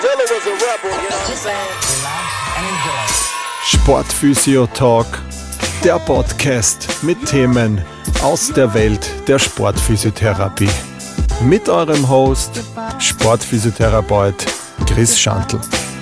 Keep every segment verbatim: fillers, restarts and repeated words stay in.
Sportphysio Talk, der Podcast mit Themen aus der Welt der Sportphysiotherapie. Mit eurem Host, Sportphysiotherapeut Chris Schantl.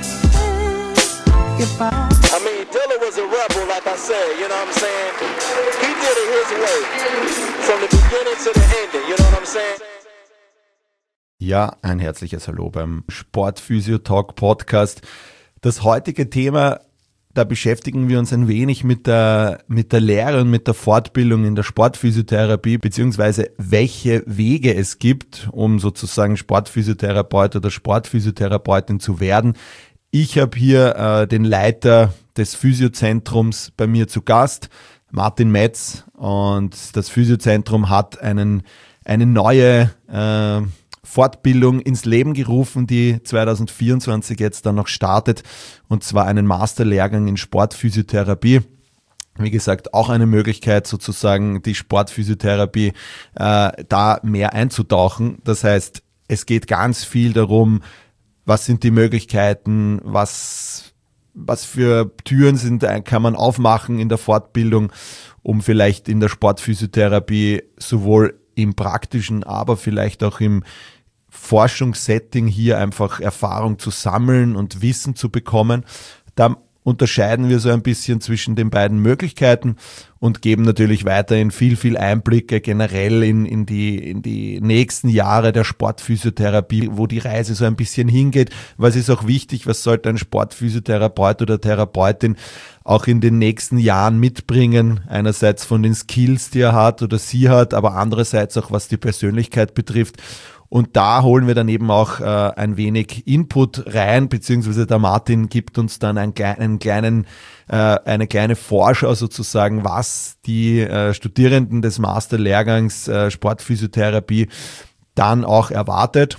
Ja, ein herzliches Hallo beim Sportphysio Talk Podcast. Das heutige Thema, da beschäftigen wir uns ein wenig mit der, mit der Lehre und mit der Fortbildung in der Sportphysiotherapie, beziehungsweise welche Wege es gibt, um sozusagen Sportphysiotherapeut oder Sportphysiotherapeutin zu werden. Ich habe hier äh, den Leiter des Physiozentrums bei mir zu Gast, Martin Metz, und das Physiozentrum hat einen, eine neue äh, Fortbildung ins Leben gerufen, die zwanzig vierundzwanzig jetzt dann noch startet, und zwar einen Masterlehrgang in Sportphysiotherapie. Wie gesagt, auch eine Möglichkeit, sozusagen die Sportphysiotherapie äh, da mehr einzutauchen. Das heißt, es geht ganz viel darum, was sind die Möglichkeiten, was, was für Türen sind, kann man aufmachen in der Fortbildung, um vielleicht in der Sportphysiotherapie sowohl im praktischen, aber vielleicht auch im Forschungssetting hier einfach Erfahrung zu sammeln und Wissen zu bekommen. Da unterscheiden wir so ein bisschen zwischen den beiden Möglichkeiten und geben natürlich weiterhin viel, viel Einblicke generell in, in die, in die nächsten Jahre der Sportphysiotherapie, wo die Reise so ein bisschen hingeht. Was ist auch wichtig, was sollte ein Sportphysiotherapeut oder Therapeutin auch in den nächsten Jahren mitbringen? Einerseits von den Skills, die er hat oder sie hat, aber andererseits auch was die Persönlichkeit betrifft. Und da holen wir dann eben auch äh, ein wenig Input rein, beziehungsweise der Martin gibt uns dann einen, einen kleinen, äh, eine kleine Vorschau sozusagen, was die äh, Studierenden des Masterlehrgangs äh, Sportphysiotherapie dann auch erwartet.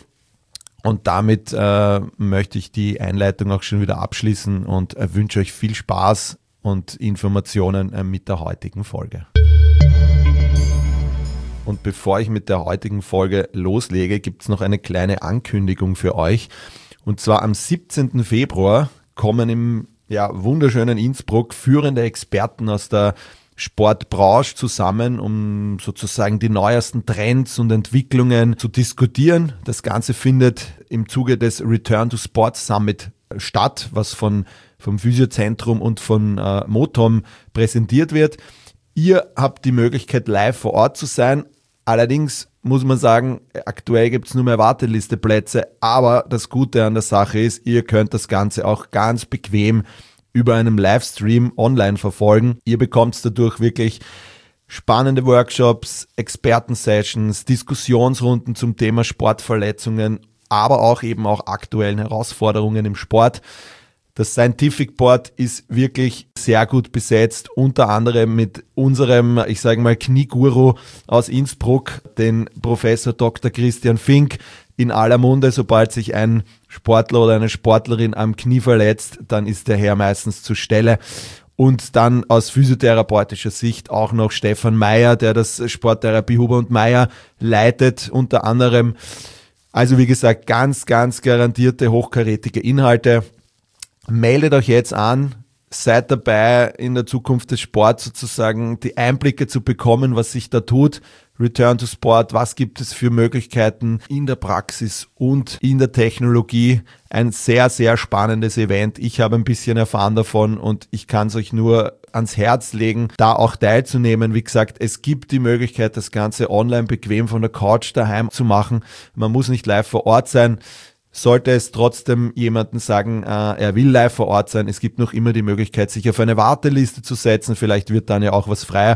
Und damit äh, möchte ich die Einleitung auch schon wieder abschließen und äh, wünsche euch viel Spaß und Informationen äh, mit der heutigen Folge. Und bevor ich mit der heutigen Folge loslege, gibt es noch eine kleine Ankündigung für euch. Und zwar am siebzehnten Februar kommen im ja, wunderschönen Innsbruck führende Experten aus der Sportbranche zusammen, um sozusagen die neuesten Trends und Entwicklungen zu diskutieren. Das Ganze findet im Zuge des Return to Sport Summit statt, was von, vom Physiozentrum und von äh, Motom präsentiert wird. Ihr habt die Möglichkeit, live vor Ort zu sein. Allerdings muss man sagen, aktuell gibt es nur mehr Wartelisteplätze, aber das Gute an der Sache ist, ihr könnt das Ganze auch ganz bequem über einen Livestream online verfolgen. Ihr bekommt dadurch wirklich spannende Workshops, Experten-Sessions, Diskussionsrunden zum Thema Sportverletzungen, aber auch eben auch aktuellen Herausforderungen im Sport. Das Scientific Board ist wirklich sehr gut besetzt, unter anderem mit unserem, ich sage mal, Knieguru aus Innsbruck, den Professor Doktor Christian Fink, in aller Munde. Sobald sich ein Sportler oder eine Sportlerin am Knie verletzt, dann ist der Herr meistens zur Stelle. Und dann aus physiotherapeutischer Sicht auch noch Stefan Meyer, der das Sporttherapie Huber und Meyer leitet, unter anderem. Also wie gesagt, ganz, ganz garantierte, hochkarätige Inhalte. Meldet euch jetzt an, seid dabei, in der Zukunft des Sports sozusagen die Einblicke zu bekommen, was sich da tut. Return to Sport, was gibt es für Möglichkeiten in der Praxis und in der Technologie. Ein sehr, sehr spannendes Event. Ich habe ein bisschen erfahren davon und ich kann es euch nur ans Herz legen, da auch teilzunehmen. Wie gesagt, es gibt die Möglichkeit, das Ganze online bequem von der Couch daheim zu machen. Man muss nicht live vor Ort sein. Sollte es trotzdem jemanden sagen, äh, er will live vor Ort sein, es gibt noch immer die Möglichkeit, sich auf eine Warteliste zu setzen. Vielleicht wird dann ja auch was freier.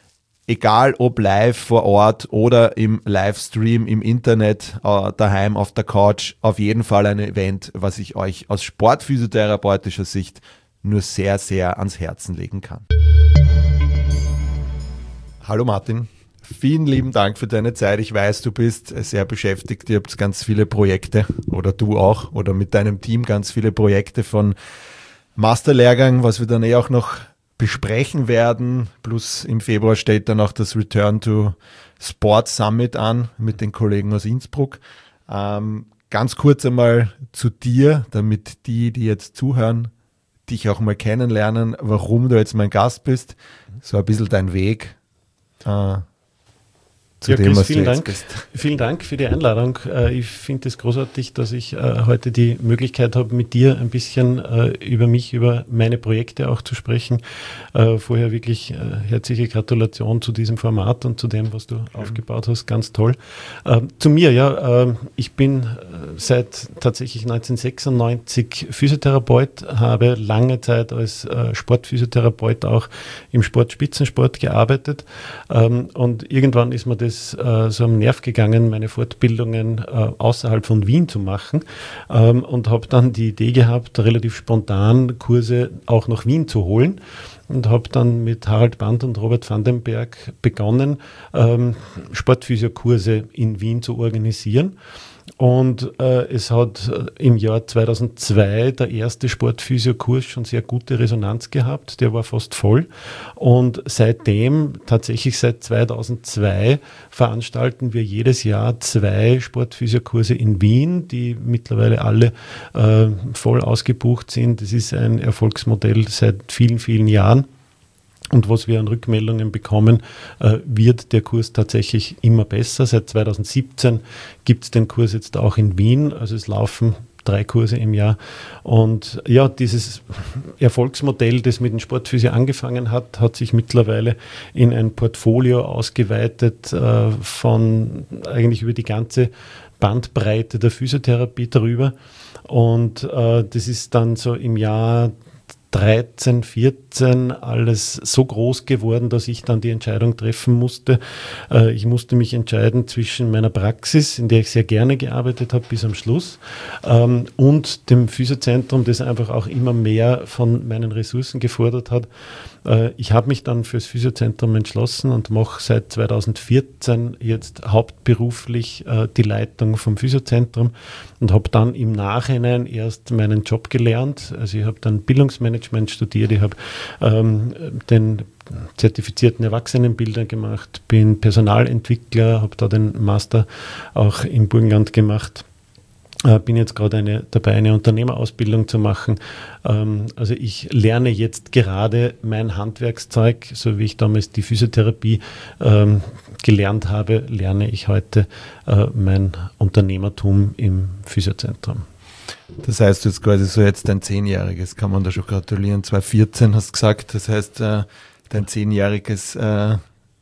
Egal ob live vor Ort oder im Livestream im Internet, äh, daheim auf der Couch, auf jeden Fall ein Event, was ich euch aus sportphysiotherapeutischer Sicht nur sehr, sehr ans Herzen legen kann. Hallo Martin. Vielen lieben Dank für deine Zeit. Ich weiß, du bist sehr beschäftigt. Ihr habt ganz viele Projekte oder du auch oder mit deinem Team ganz viele Projekte von Masterlehrgang, was wir dann eh auch noch besprechen werden. Plus im Februar steht dann auch das Return to Sport Summit an mit den Kollegen aus Innsbruck. Ähm, ganz kurz einmal zu dir, damit die, die jetzt zuhören, dich auch mal kennenlernen, warum du jetzt mein Gast bist. So ein bisschen dein Weg äh, zu ja, dem, Chris, was vielen du jetzt Dank. bist. Vielen Dank für die Einladung. Ich finde es großartig, dass ich heute die Möglichkeit habe, mit dir ein bisschen über mich, über meine Projekte auch zu sprechen. Vorher wirklich herzliche Gratulation zu diesem Format und zu dem, was du ja. aufgebaut hast. Ganz toll. Zu mir, ja, ich bin seit tatsächlich neunzehnhundertsechsundneunzig Physiotherapeut, habe lange Zeit als Sportphysiotherapeut auch im Sportspitzensport gearbeitet und irgendwann ist mir das äh, so am Nerv gegangen, meine Fortbildungen äh, außerhalb von Wien zu machen ähm, und habe dann die Idee gehabt, relativ spontan Kurse auch nach Wien zu holen und habe dann mit Harald Band und Robert Vandenberg begonnen, ähm, Sportphysiokurse in Wien zu organisieren. Und äh, es hat im Jahr zweitausendzwei der erste Sportphysiokurs schon sehr gute Resonanz gehabt, der war fast voll. Und seitdem, tatsächlich seit zweitausendzwei, veranstalten wir jedes Jahr zwei Sportphysiokurse in Wien, die mittlerweile alle äh, voll ausgebucht sind. Das ist ein Erfolgsmodell seit vielen, vielen Jahren. Und was wir an Rückmeldungen bekommen, äh, wird der Kurs tatsächlich immer besser. Seit zweitausendsiebzehn gibt es den Kurs jetzt auch in Wien. Also es laufen drei Kurse im Jahr. Und ja, dieses Erfolgsmodell, das mit dem Sportphysio angefangen hat, hat sich mittlerweile in ein Portfolio ausgeweitet äh, von eigentlich über die ganze Bandbreite der Physiotherapie darüber. Und äh, das ist dann so im Jahr dreizehn, vierzehn alles so groß geworden, dass ich dann die Entscheidung treffen musste. Ich musste mich entscheiden zwischen meiner Praxis, in der ich sehr gerne gearbeitet habe bis am Schluss, und dem Physiozentrum, das einfach auch immer mehr von meinen Ressourcen gefordert hat. Ich habe mich dann fürs Physiozentrum entschlossen und mache seit zweitausendvierzehn jetzt hauptberuflich die Leitung vom Physiozentrum und habe dann im Nachhinein erst meinen Job gelernt. Also ich habe dann Bildungsmanagement studiert, ich habe ähm, den zertifizierten Erwachsenenbilder gemacht, bin Personalentwickler, habe da den Master auch im Burgenland gemacht. Bin jetzt gerade eine, dabei, eine Unternehmerausbildung zu machen. Ähm, also ich lerne jetzt gerade mein Handwerkszeug, so wie ich damals die Physiotherapie ähm, gelernt habe, lerne ich heute äh, mein Unternehmertum im Physiozentrum. Das heißt, du hast quasi so jetzt dein Zehnjähriges, kann man da schon gratulieren, zweitausendvierzehn hast du gesagt, das heißt äh, dein zehnjähriges äh,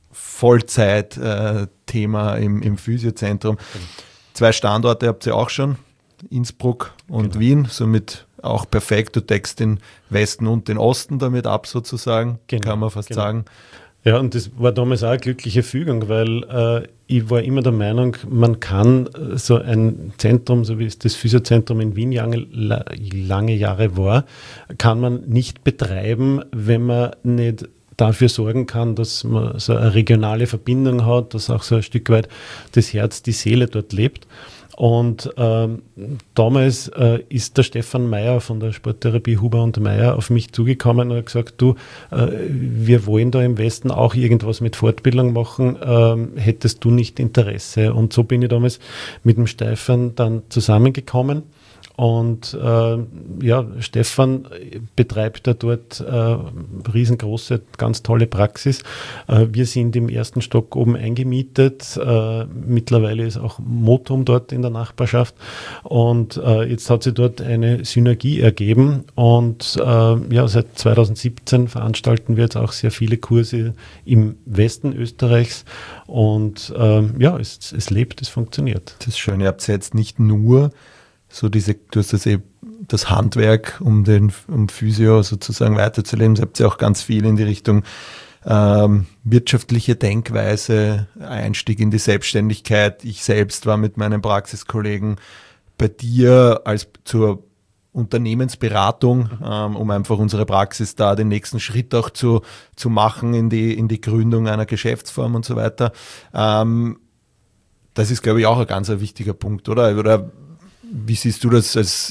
Vollzeit-Thema äh, im, im Physiozentrum. Zwei Standorte habt ihr auch schon, Innsbruck und genau. Wien, somit auch perfekt. Du deckst den Westen und den Osten damit ab sozusagen, genau. kann man fast genau. sagen. Ja, und das war damals auch eine glückliche Fügung, weil äh, ich war immer der Meinung, man kann so ein Zentrum, so wie es das Physiozentrum in Wien lange, lange Jahre war, kann man nicht betreiben, wenn man nicht dafür sorgen kann, dass man so eine regionale Verbindung hat, dass auch so ein Stück weit das Herz, die Seele dort lebt. Und ähm, damals äh, ist der Stefan Meyer von der Sporttherapie Huber und Meyer auf mich zugekommen und hat gesagt, du, äh, wir wollen da im Westen auch irgendwas mit Fortbildung machen, ähm, hättest du nicht Interesse? Und so bin ich damals mit dem Stefan dann zusammengekommen. Und äh, ja, Stefan betreibt da dort äh, riesengroße, ganz tolle Praxis. Äh, wir sind im ersten Stock oben eingemietet. Äh, mittlerweile ist auch Motum dort in der Nachbarschaft. Und äh, jetzt hat sich dort eine Synergie ergeben. Und äh, ja, seit zweitausendsiebzehn veranstalten wir jetzt auch sehr viele Kurse im Westen Österreichs. Und äh, ja, es, es lebt, es funktioniert. Das ist schön. Ihr habt jetzt nicht nur so diese, du hast das eben, das Handwerk, um den, um Physio sozusagen weiterzuleben. Ihr habt ja auch ganz viel in die Richtung ähm, wirtschaftliche Denkweise, Einstieg in die Selbstständigkeit. Ich selbst war mit meinen Praxiskollegen bei dir als zur Unternehmensberatung, ähm, um einfach unsere Praxis da den nächsten Schritt auch zu, zu machen in die, in die Gründung einer Geschäftsform und so weiter. Ähm, das ist, glaube ich, auch ein ganz ein wichtiger Punkt, oder? Oder wie siehst du das als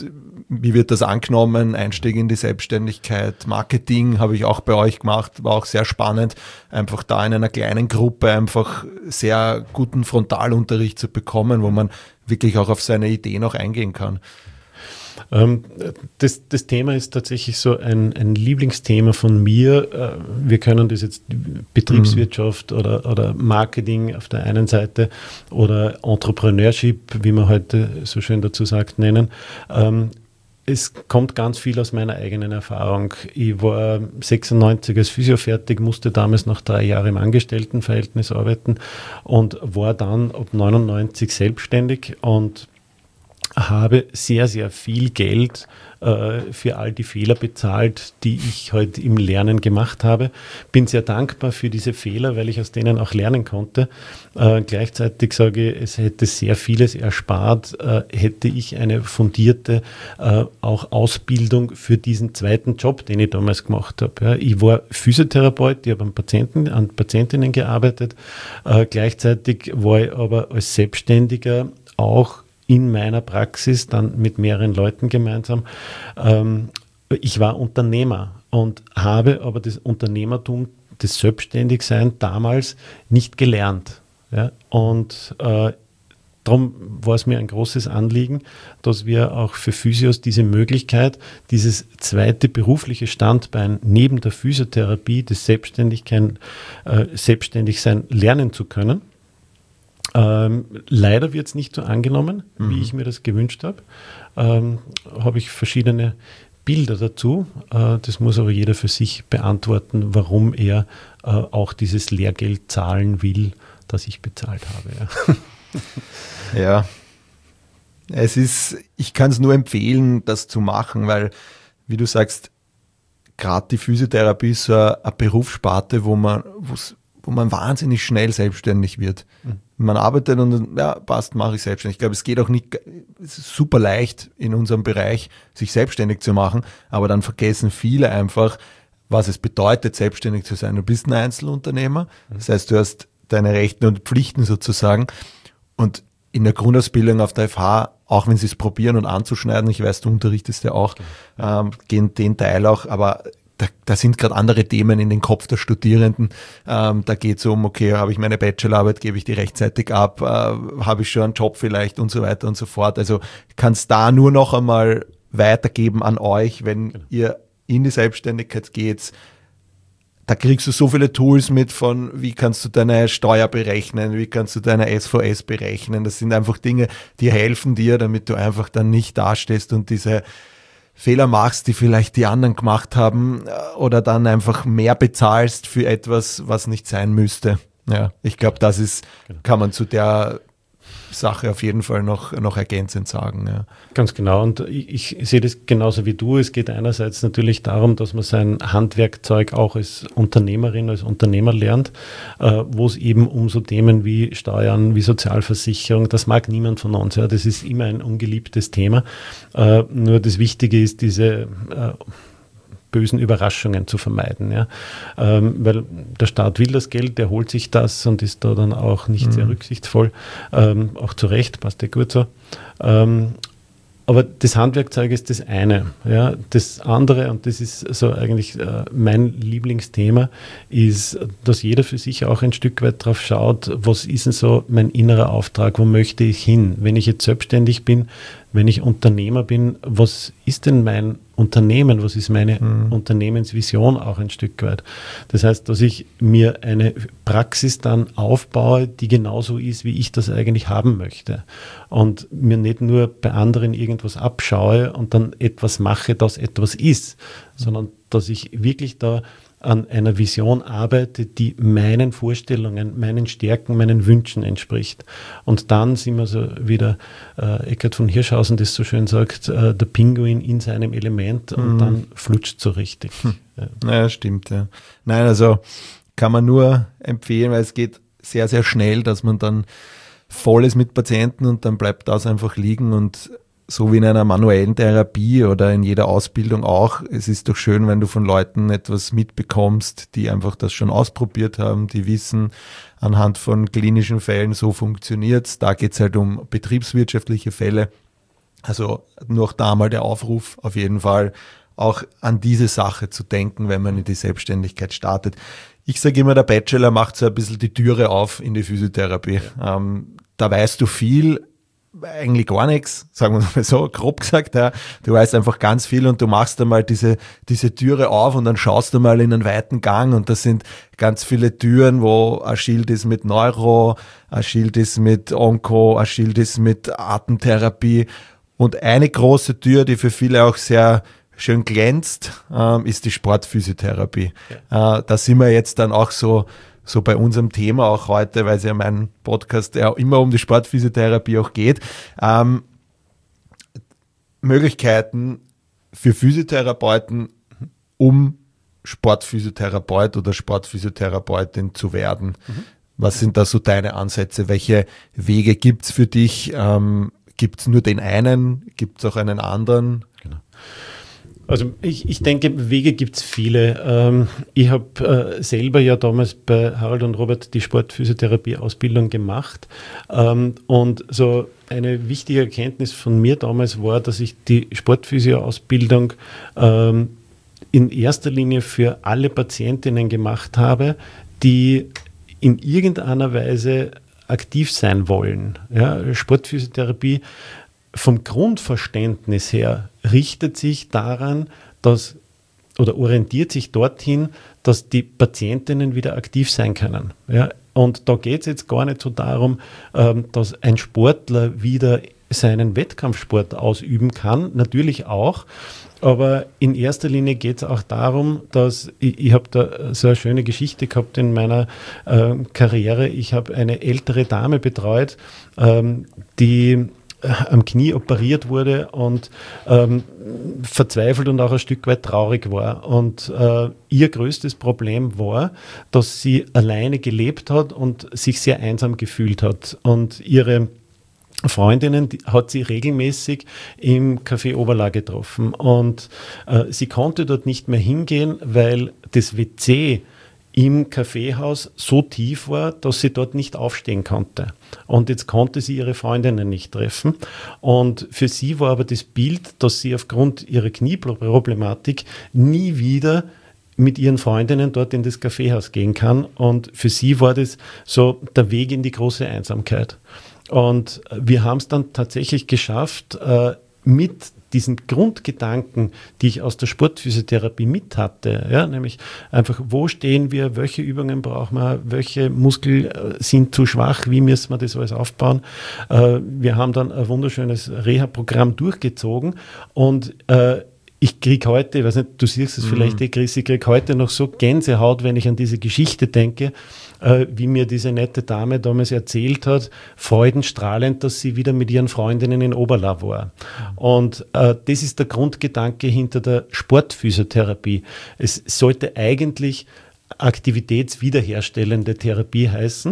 wie wird das angenommen? Einstieg in die Selbstständigkeit, Marketing habe ich auch bei euch gemacht, war auch sehr spannend, einfach da in einer kleinen Gruppe einfach sehr guten Frontalunterricht zu bekommen, wo man wirklich auch auf seine Ideen auch eingehen kann. Das, das Thema ist tatsächlich so ein, ein Lieblingsthema von mir. Wir können das jetzt Betriebswirtschaft mhm. oder, oder Marketing auf der einen Seite oder Entrepreneurship, wie man heute so schön dazu sagt, nennen. Es kommt ganz viel aus meiner eigenen Erfahrung. Ich war sechsundneunzig als Physio fertig, musste damals noch drei Jahre im Angestelltenverhältnis arbeiten und war dann ab neunundneunzig selbstständig und habe sehr, sehr viel Geld äh, für all die Fehler bezahlt, die ich heute im Lernen gemacht habe. Bin sehr dankbar für diese Fehler, weil ich aus denen auch lernen konnte. Äh, gleichzeitig sage ich, es hätte sehr vieles erspart, äh, hätte ich eine fundierte äh, auch Ausbildung für diesen zweiten Job, den ich damals gemacht habe. Ja, ich war Physiotherapeut, ich habe an, Patienten, an Patientinnen gearbeitet. Äh, gleichzeitig war ich aber als Selbstständiger auch in meiner Praxis, dann mit mehreren Leuten gemeinsam. Ähm, ich war Unternehmer und habe aber das Unternehmertum, das Selbstständigsein damals nicht gelernt. Ja? Und äh, darum war es mir ein großes Anliegen, dass wir auch für Physios diese Möglichkeit, dieses zweite berufliche Standbein neben der Physiotherapie, das Selbstständigsein, äh, Selbstständigsein lernen zu können. Ähm, leider wird es nicht so angenommen, mhm. wie ich mir das gewünscht habe. Ähm, habe ich verschiedene Bilder dazu. Äh, das muss aber jeder für sich beantworten, warum er äh, auch dieses Lehrgeld zahlen will, das ich bezahlt habe. Ja, ja. Es ist, ich kann es nur empfehlen, das zu machen, weil, wie du sagst, gerade die Physiotherapie ist so eine, eine Berufssparte, wo man, wo man wahnsinnig schnell selbstständig wird. Mhm. Man arbeitet und ja, passt, mache ich selbstständig. Ich glaube, es geht auch nicht, es ist super leicht in unserem Bereich, sich selbstständig zu machen, aber dann vergessen viele einfach, was es bedeutet, selbstständig zu sein. Du bist ein Einzelunternehmer, das heißt, du hast deine Rechte und Pflichten sozusagen und in der Grundausbildung auf der F H, auch wenn sie es probieren und anzuschneiden, ich weiß, du unterrichtest ja auch, ähm, gehen den Teil auch, aber Da, da sind gerade andere Themen in den Kopf der Studierenden. Ähm, da geht es um, okay, habe ich meine Bachelorarbeit, gebe ich die rechtzeitig ab, äh, habe ich schon einen Job vielleicht und so weiter und so fort. Also kann es da nur noch einmal weitergeben an euch, wenn genau. ihr in die Selbstständigkeit geht. Da kriegst du so viele Tools mit von, wie kannst du deine Steuer berechnen, wie kannst du deine S V S berechnen. Das sind einfach Dinge, die helfen dir, damit du einfach dann nicht dastehst und diese Fehler machst, die vielleicht die anderen gemacht haben oder dann einfach mehr bezahlst für etwas, was nicht sein müsste. Ja, ich glaube, das ist, kann man zu der Sache auf jeden Fall noch, noch ergänzend sagen. Ja. Ganz genau, und ich, ich sehe das genauso wie du. Es geht einerseits natürlich darum, dass man sein Handwerkzeug auch als Unternehmerin, als Unternehmer lernt, äh, wo es eben um so Themen wie Steuern, wie Sozialversicherung, das mag niemand von uns. Ja. Das ist immer ein ungeliebtes Thema. Äh, nur das Wichtige ist, diese äh, bösen Überraschungen zu vermeiden. Ja? Ähm, weil der Staat will das Geld, der holt sich das und ist da dann auch nicht mhm. sehr rücksichtsvoll. Ähm, auch zu Recht, passt ja gut so. Ähm, aber das Handwerkzeug ist das eine. Ja? Das andere, und das ist so eigentlich äh, mein Lieblingsthema, ist, dass jeder für sich auch ein Stück weit drauf schaut, was ist denn so mein innerer Auftrag, wo möchte ich hin? Wenn ich jetzt selbstständig bin, wenn ich Unternehmer bin, was ist denn mein Unternehmen, was ist meine mhm. Unternehmensvision auch ein Stück weit? Das heißt, dass ich mir eine Praxis dann aufbaue, die genauso ist, wie ich das eigentlich haben möchte. Und mir nicht nur bei anderen irgendwas abschaue und dann etwas mache, das etwas ist, sondern dass ich wirklich da an einer Vision arbeite, die meinen Vorstellungen, meinen Stärken, meinen Wünschen entspricht. Und dann sind wir so wieder, äh, Eckhard von Hirschhausen das so schön sagt, äh, der Pinguin in seinem Element und mhm. dann flutscht so richtig. Hm. Ja. Naja, stimmt, ja. Nein, also kann man nur empfehlen, weil es geht sehr, sehr schnell, dass man dann voll ist mit Patienten und dann bleibt das einfach liegen und so wie in einer manuellen Therapie oder in jeder Ausbildung auch, es ist doch schön, wenn du von Leuten etwas mitbekommst, die einfach das schon ausprobiert haben, die wissen, anhand von klinischen Fällen, so funktioniert es. Da geht es halt um betriebswirtschaftliche Fälle. Also noch da mal der Aufruf, auf jeden Fall auch an diese Sache zu denken, wenn man in die Selbstständigkeit startet. Ich sage immer, der Bachelor macht so ein bisschen die Türe auf in die Physiotherapie. Ja. Ähm, da weißt du viel, eigentlich gar nichts, sagen wir mal so, grob gesagt. Ja. Du weißt einfach ganz viel und du machst einmal diese, diese Türe auf und dann schaust du mal in einen weiten Gang und das sind ganz viele Türen, wo ein Schild ist mit Neuro, ein Schild ist mit Onko, ein Schild ist mit Atemtherapie und eine große Tür, die für viele auch sehr schön glänzt, ähm, ist die Sportphysiotherapie. Ja. Äh, da sind wir jetzt dann auch so so bei unserem Thema auch heute, weil es ja mein Podcast ja immer um die Sportphysiotherapie auch geht. Ähm, Möglichkeiten für Physiotherapeuten, um Sportphysiotherapeut oder Sportphysiotherapeutin zu werden. Mhm. Was sind da so deine Ansätze? Welche Wege gibt es für dich? Ähm, gibt es nur den einen? Gibt es auch einen anderen? Genau. Also ich, ich denke, Wege gibt es viele. Ähm, ich habe äh, selber ja damals bei Harald und Robert die Sportphysiotherapie-Ausbildung gemacht. Ähm, und so eine wichtige Erkenntnis von mir damals war, dass ich die Sportphysio-Ausbildung ähm, in erster Linie für alle Patientinnen gemacht habe, die in irgendeiner Weise aktiv sein wollen. Ja, Sportphysiotherapie vom Grundverständnis her richtet sich daran, dass oder orientiert sich dorthin, dass die Patientinnen wieder aktiv sein können. Ja, und da geht es jetzt gar nicht so darum, ähm, dass ein Sportler wieder seinen Wettkampfsport ausüben kann, natürlich auch, aber in erster Linie geht es auch darum, dass ich, ich habe da so eine schöne Geschichte gehabt in meiner äh, Karriere. Ich habe eine ältere Dame betreut, ähm, die am Knie operiert wurde und ähm, verzweifelt und auch ein Stück weit traurig war. Und äh, ihr größtes Problem war, dass sie alleine gelebt hat und sich sehr einsam gefühlt hat. Und ihre Freundinnen die hat sie regelmäßig im Café Oberla getroffen. Und äh, sie konnte dort nicht mehr hingehen, weil das W C im Kaffeehaus so tief war, dass sie dort nicht aufstehen konnte. Und jetzt konnte sie ihre Freundinnen nicht treffen. Und für sie war aber das Bild, dass sie aufgrund ihrer Knieproblematik nie wieder mit ihren Freundinnen dort in das Kaffeehaus gehen kann. Und für sie war das so der Weg in die große Einsamkeit. Und wir haben es dann tatsächlich geschafft, äh, mit diesen Grundgedanken, die ich aus der Sportphysiotherapie mit hatte, ja, nämlich einfach, wo stehen wir, welche Übungen brauchen wir, welche Muskeln sind zu schwach, wie müssen wir das alles aufbauen. Äh, wir haben dann ein wunderschönes Reha-Programm durchgezogen und äh, ich kriege heute, ich weiß nicht, du siehst es mhm. vielleicht, eh, Chris, ich kriege heute noch so Gänsehaut, wenn ich an diese Geschichte denke, äh, wie mir diese nette Dame damals erzählt hat, freudenstrahlend, dass sie wieder mit ihren Freundinnen in Oberla war. Mhm. Und äh, das ist der Grundgedanke hinter der Sportphysiotherapie. Es sollte eigentlich aktivitätswiederherstellende Therapie heißen.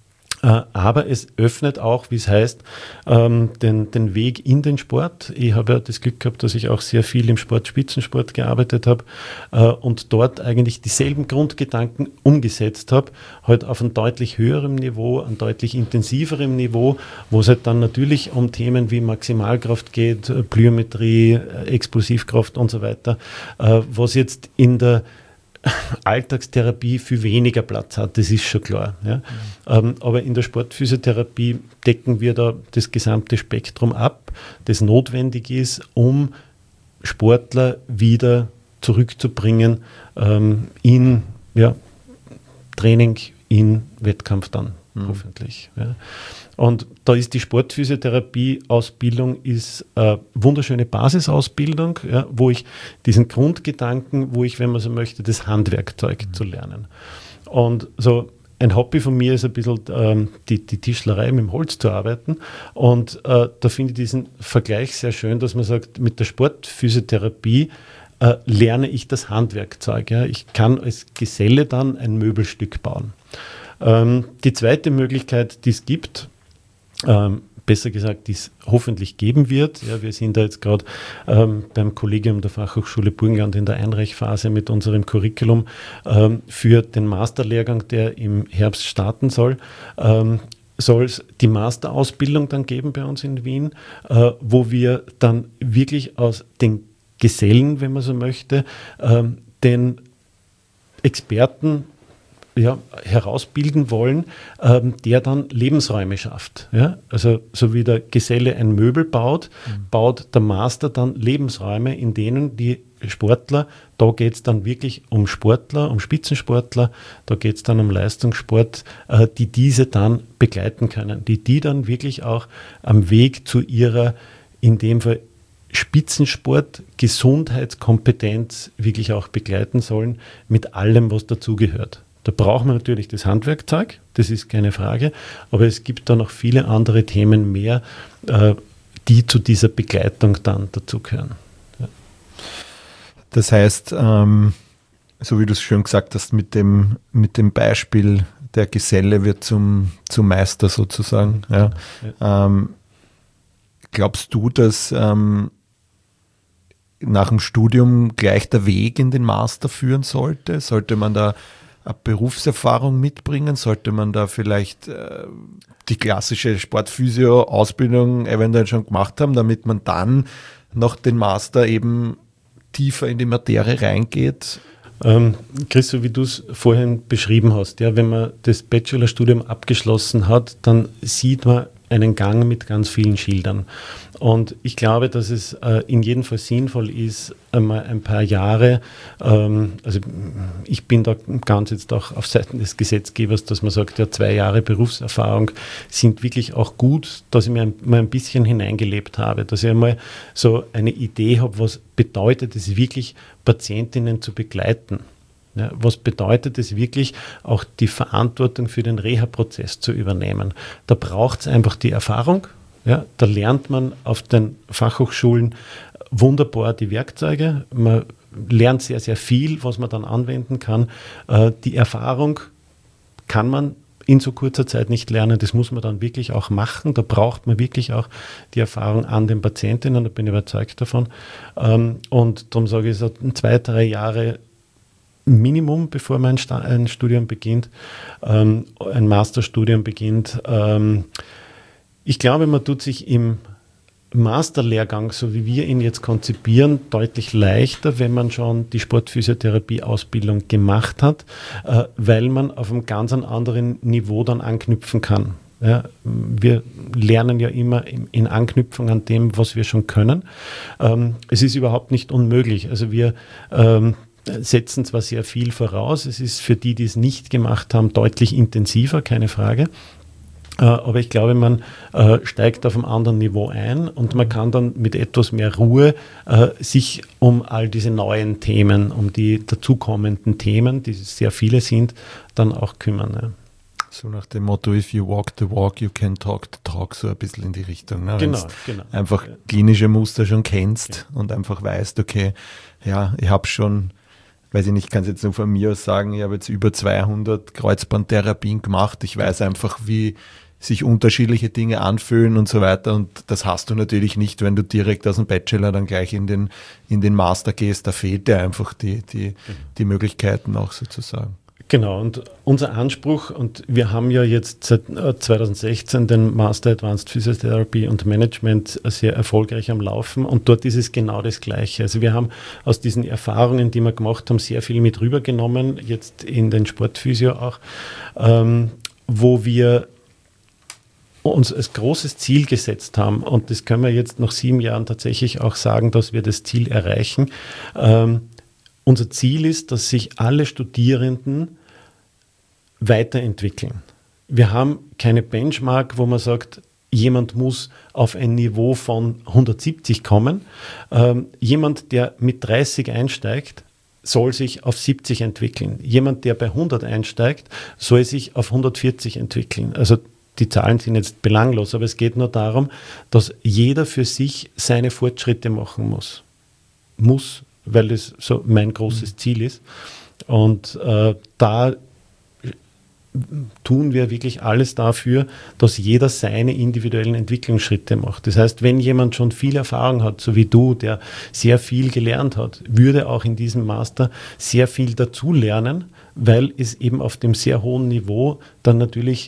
Aber es öffnet auch, wie es heißt, den, den Weg in den Sport. Ich habe ja das Glück gehabt, dass ich auch sehr viel im Sport, Spitzensport gearbeitet habe und dort eigentlich dieselben Grundgedanken umgesetzt habe, halt auf einem deutlich höherem Niveau, einem deutlich intensiverem Niveau, wo es halt dann natürlich um Themen wie Maximalkraft geht, Plyometrie, Explosivkraft und so weiter, was jetzt in der Alltagstherapie viel weniger Platz hat, das ist schon klar. Ja. Mhm. Ähm, aber in der Sportphysiotherapie decken wir da das gesamte Spektrum ab, das notwendig ist, um Sportler wieder zurückzubringen ähm, in ja, Training, in Wettkampf dann mhm. hoffentlich. Ja. Und da ist die Sportphysiotherapie-Ausbildung ist eine wunderschöne Basisausbildung, ja, wo ich diesen Grundgedanken, wo ich, wenn man so möchte, das Handwerkzeug mhm. zu lernen. Und so ein Hobby von mir ist ein bisschen ähm, die, die Tischlerei mit dem Holz zu arbeiten. Und äh, da finde ich diesen Vergleich sehr schön, dass man sagt, mit der Sportphysiotherapie äh, lerne ich das Handwerkzeug. Ja. Ich kann als Geselle dann ein Möbelstück bauen. Ähm, die zweite Möglichkeit, die es gibt, Ähm, besser gesagt, die es hoffentlich geben wird. Ja, wir sind da jetzt gerade ähm, beim Kollegium der Fachhochschule Burgenland in der Einreichphase mit unserem Curriculum ähm, für den Masterlehrgang, der im Herbst starten soll. Ähm, soll es die Masterausbildung dann geben bei uns in Wien, äh, wo wir dann wirklich aus den Gesellen, wenn man so möchte, ähm, den Experten ja, herausbilden wollen, ähm, der dann Lebensräume schafft. Ja? Also so wie der Geselle ein Möbel baut, mhm. baut der Master dann Lebensräume, in denen die Sportler, da geht es dann wirklich um Sportler, um Spitzensportler, da geht es dann um Leistungssport, äh, die diese dann begleiten können, die die dann wirklich auch am Weg zu ihrer, in dem Fall Spitzensport, Gesundheitskompetenz wirklich auch begleiten sollen, mit allem, was dazugehört. Da braucht man natürlich das Handwerkzeug, das ist keine Frage, aber es gibt da noch viele andere Themen mehr, äh, die zu dieser Begleitung dann dazugehören. Ja. Das heißt, ähm, so wie du es schön gesagt hast, mit dem, mit dem Beispiel, der Geselle wird zum, zum Meister sozusagen. Ja. Ja. Ähm, glaubst du, dass ähm, nach dem Studium gleich der Weg in den Master führen sollte? Sollte man da eine Berufserfahrung mitbringen? Sollte man da vielleicht äh, die klassische Sportphysio-Ausbildung eventuell schon gemacht haben, damit man dann noch den Master eben tiefer in die Materie reingeht? Ähm, Chris, so wie du es vorhin beschrieben hast, ja, wenn man das Bachelorstudium abgeschlossen hat, dann sieht man einen Gang mit ganz vielen Schildern. Und ich glaube, dass es äh, in jedem Fall sinnvoll ist, einmal ein paar Jahre, ähm, also ich bin da ganz jetzt auch auf Seiten des Gesetzgebers, dass man sagt, ja, zwei Jahre Berufserfahrung sind wirklich auch gut, dass ich mir ein, mal ein bisschen hineingelebt habe, dass ich einmal so eine Idee habe, was bedeutet es wirklich, Patientinnen zu begleiten. Ja, was bedeutet es wirklich, auch die Verantwortung für den Reha-Prozess zu übernehmen? Da braucht es einfach die Erfahrung. Ja, da lernt man auf den Fachhochschulen wunderbar die Werkzeuge. Man lernt sehr, sehr viel, was man dann anwenden kann. Äh, die Erfahrung kann man in so kurzer Zeit nicht lernen. Das muss man dann wirklich auch machen. Da braucht man wirklich auch die Erfahrung an den Patientinnen. Da bin ich überzeugt davon. Ähm, und darum sage ich so, zwei, drei Jahre Minimum, bevor man ein, Sta- ein Studium beginnt, ähm, ein Masterstudium beginnt. Ähm, ich glaube, man tut sich im Masterlehrgang, so wie wir ihn jetzt konzipieren, deutlich leichter, wenn man schon die Sportphysiotherapie-Ausbildung gemacht hat, äh, weil man auf einem ganz anderen Niveau dann anknüpfen kann. Ja, wir lernen ja immer in, in Anknüpfung an dem, was wir schon können. Ähm, es ist überhaupt nicht unmöglich. Also wir ähm, setzen zwar sehr viel voraus, es ist für die, die es nicht gemacht haben, deutlich intensiver, keine Frage. Aber ich glaube, man äh, steigt auf einem anderen Niveau ein und man kann dann mit etwas mehr Ruhe äh, sich um all diese neuen Themen, um die dazukommenden Themen, die sehr viele sind, dann auch kümmern. Ja. So nach dem Motto, if you walk the walk, you can talk the talk, so ein bisschen in die Richtung. Ne? Genau, genau. Einfach klinische Muster schon kennst ja. und einfach weißt, okay, ja, ich habe schon, weiß ich nicht, ich kann es jetzt nur von mir aus sagen, ich habe jetzt über zweihundert Kreuzbandtherapien gemacht. Ich weiß einfach, wie sich unterschiedliche Dinge anfühlen und so weiter. Und das hast du natürlich nicht, wenn du direkt aus dem Bachelor dann gleich in den, in den Master gehst. Da fehlt dir einfach die, die, die Möglichkeiten auch sozusagen. Genau, und unser Anspruch, und wir haben ja jetzt seit zwanzig sechzehn den Master Advanced Physiotherapy und Management sehr erfolgreich am Laufen und dort ist es genau das Gleiche. Also wir haben aus diesen Erfahrungen, die wir gemacht haben, sehr viel mit rübergenommen, jetzt in den Sportphysio auch, ähm, wo wir uns als großes Ziel gesetzt haben, und das können wir jetzt nach sieben Jahren tatsächlich auch sagen, dass wir das Ziel erreichen. Ähm, unser Ziel ist, dass sich alle Studierenden weiterentwickeln. Wir haben keine Benchmark, wo man sagt, jemand muss auf ein Niveau von hundertsiebzig kommen. Ähm, jemand, der mit dreißig einsteigt, soll sich auf siebzig entwickeln. Jemand, der bei hundert einsteigt, soll sich auf hundertvierzig entwickeln. Also die Zahlen sind jetzt belanglos, aber es geht nur darum, dass jeder für sich seine Fortschritte machen muss. Muss, weil das so mein großes Ziel ist. Und äh, da tun wir wirklich alles dafür, dass jeder seine individuellen Entwicklungsschritte macht. Das heißt, wenn jemand schon viel Erfahrung hat, so wie du, der sehr viel gelernt hat, würde auch in diesem Master sehr viel dazu lernen, weil es eben auf dem sehr hohen Niveau dann natürlich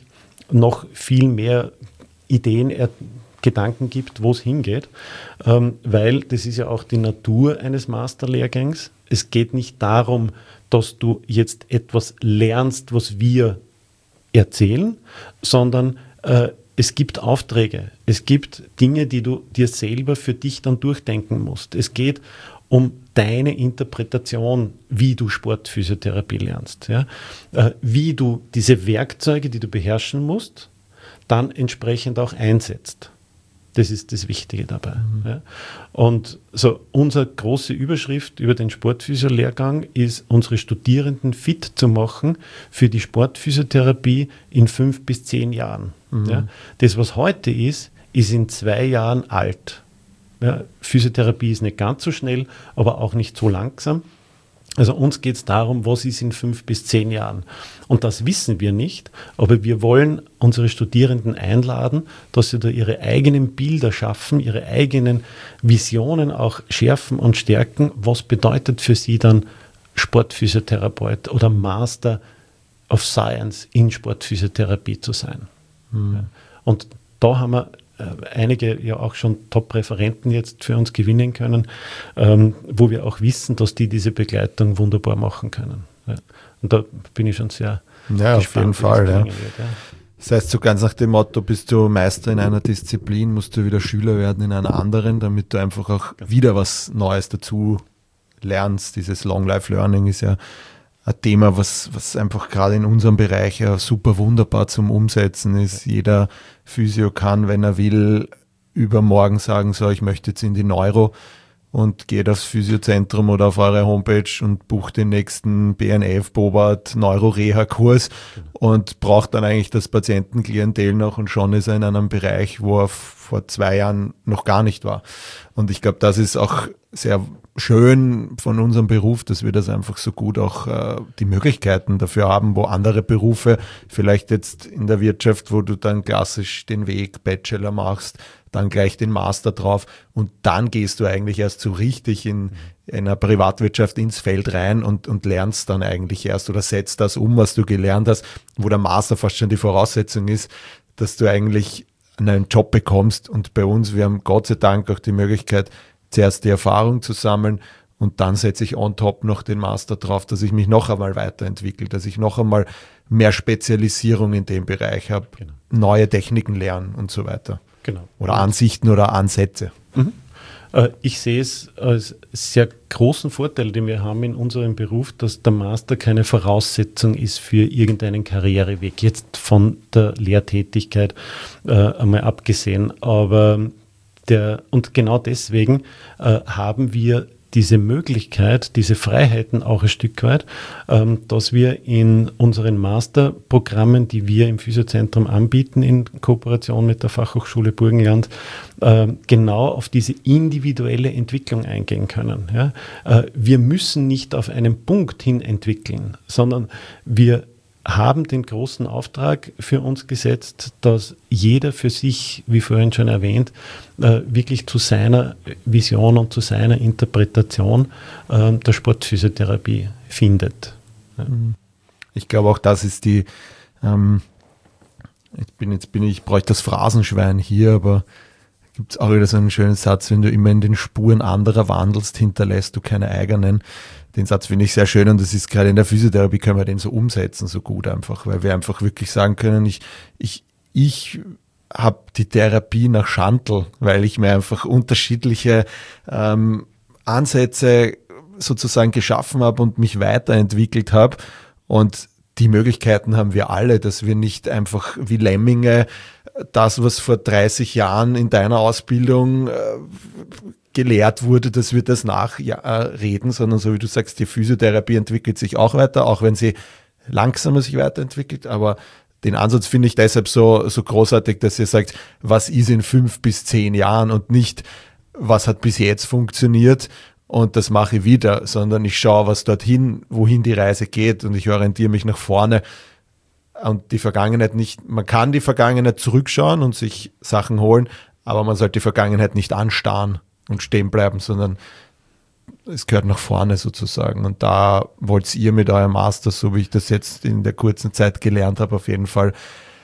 noch viel mehr Ideen, er, Gedanken gibt, wo es hingeht, ähm, weil das ist ja auch die Natur eines Masterlehrgangs. Es geht nicht darum, dass du jetzt etwas lernst, was wir erzählen, sondern äh, es gibt Aufträge, es gibt Dinge, die du dir selber für dich dann durchdenken musst. Es geht um deine Interpretation, wie du Sportphysiotherapie lernst. Ja? Äh, wie du diese Werkzeuge, die du beherrschen musst, dann entsprechend auch einsetzt. Das ist das Wichtige dabei. Mhm. Ja. Und so unsere große Überschrift über den Sportphysio-Lehrgang ist, unsere Studierenden fit zu machen für die Sportphysiotherapie in fünf bis zehn Jahren. Mhm. Ja. Das, was heute ist, ist in zwei Jahren alt. Ja. Physiotherapie ist nicht ganz so schnell, aber auch nicht so langsam. Also uns geht es darum, was ist in fünf bis zehn Jahren. Und das wissen wir nicht, aber wir wollen unsere Studierenden einladen, dass sie da ihre eigenen Bilder schaffen, ihre eigenen Visionen auch schärfen und stärken. Was bedeutet für sie dann Sportphysiotherapeut oder Master of Science in Sportphysiotherapie zu sein? Mhm. Und da haben wir einige ja auch schon Top-Referenten jetzt für uns gewinnen können, ähm, wo wir auch wissen, dass die diese Begleitung wunderbar machen können. Ja. Und da bin ich schon sehr ja, gespannt, auf jeden Fall. Ja. Wird, ja. Das heißt, so ganz nach dem Motto, bist du Meister in einer Disziplin, musst du wieder Schüler werden in einer anderen, damit du einfach auch wieder was Neues dazu lernst. Dieses Long-Life-Learning ist ja ein Thema, was, was einfach gerade in unserem Bereich ja super wunderbar zum Umsetzen ist. Jeder Physio kann, wenn er will, übermorgen sagen, so, ich möchte jetzt in die Neuro und geht aufs Physiozentrum oder auf eure Homepage und bucht den nächsten B N F, Bobart, Neuro-Reha-Kurs und braucht dann eigentlich das Patientenklientel noch und schon ist er in einem Bereich, wo er vor zwei Jahren noch gar nicht war. Und ich glaube, das ist auch sehr schön von unserem Beruf, dass wir das einfach so gut auch äh, die Möglichkeiten dafür haben, wo andere Berufe, vielleicht jetzt in der Wirtschaft, wo du dann klassisch den Weg Bachelor machst, dann gleich den Master drauf und dann gehst du eigentlich erst so richtig in, in einer Privatwirtschaft ins Feld rein und, und lernst dann eigentlich erst oder setzt das um, was du gelernt hast, wo der Master fast schon die Voraussetzung ist, dass du eigentlich einen Job bekommst. Und bei uns, wir haben Gott sei Dank auch die Möglichkeit, zuerst die Erfahrung zu sammeln und dann setze ich on top noch den Master drauf, dass ich mich noch einmal weiterentwickle, dass ich noch einmal mehr Spezialisierung in dem Bereich habe, genau. Neue Techniken lernen und so weiter. Genau. Oder Ansichten oder Ansätze. Mhm. Äh, ich sehe es als sehr großen Vorteil, den wir haben in unserem Beruf, dass der Master keine Voraussetzung ist für irgendeinen Karriereweg, jetzt von der Lehrtätigkeit äh, einmal abgesehen. Aber Der, und genau deswegen äh, haben wir diese Möglichkeit, diese Freiheiten auch ein Stück weit, ähm, dass wir in unseren Masterprogrammen, die wir im Physiozentrum anbieten, in Kooperation mit der Fachhochschule Burgenland, äh, genau auf diese individuelle Entwicklung eingehen können. Ja? Äh, wir müssen nicht auf einen Punkt hin entwickeln, sondern wir haben den großen Auftrag für uns gesetzt, dass jeder für sich, wie vorhin schon erwähnt, äh, wirklich zu seiner Vision und zu seiner Interpretation äh, der Sportphysiotherapie findet. Ja. Ich glaube auch, das ist die, ähm, ich bin jetzt bin ich, bräuchte das Phrasenschwein hier, aber gibt es auch wieder so einen schönen Satz, wenn du immer in den Spuren anderer wandelst, hinterlässt du keine eigenen. Den Satz finde ich sehr schön und das ist gerade in der Physiotherapie, können wir den so umsetzen, so gut einfach, weil wir einfach wirklich sagen können, ich, ich, ich habe die Therapie nach Schandl, weil ich mir einfach unterschiedliche ähm, Ansätze sozusagen geschaffen habe und mich weiterentwickelt habe und die Möglichkeiten haben wir alle, dass wir nicht einfach wie Lemminge das, was vor dreißig Jahren in deiner Ausbildung äh, gelehrt wurde, dass wir das nachreden, sondern so wie du sagst, die Physiotherapie entwickelt sich auch weiter, auch wenn sie langsamer sich weiterentwickelt, aber den Ansatz finde ich deshalb so, so großartig, dass ihr sagt, was ist in fünf bis zehn Jahren und nicht, was hat bis jetzt funktioniert und das mache ich wieder, sondern ich schaue, was dorthin, wohin die Reise geht und ich orientiere mich nach vorne und die Vergangenheit nicht, man kann die Vergangenheit zurückschauen und sich Sachen holen, aber man sollte die Vergangenheit nicht anstarren und stehen bleiben, sondern es gehört nach vorne sozusagen. Und da wollt ihr mit eurem Master, so wie ich das jetzt in der kurzen Zeit gelernt habe, auf jeden Fall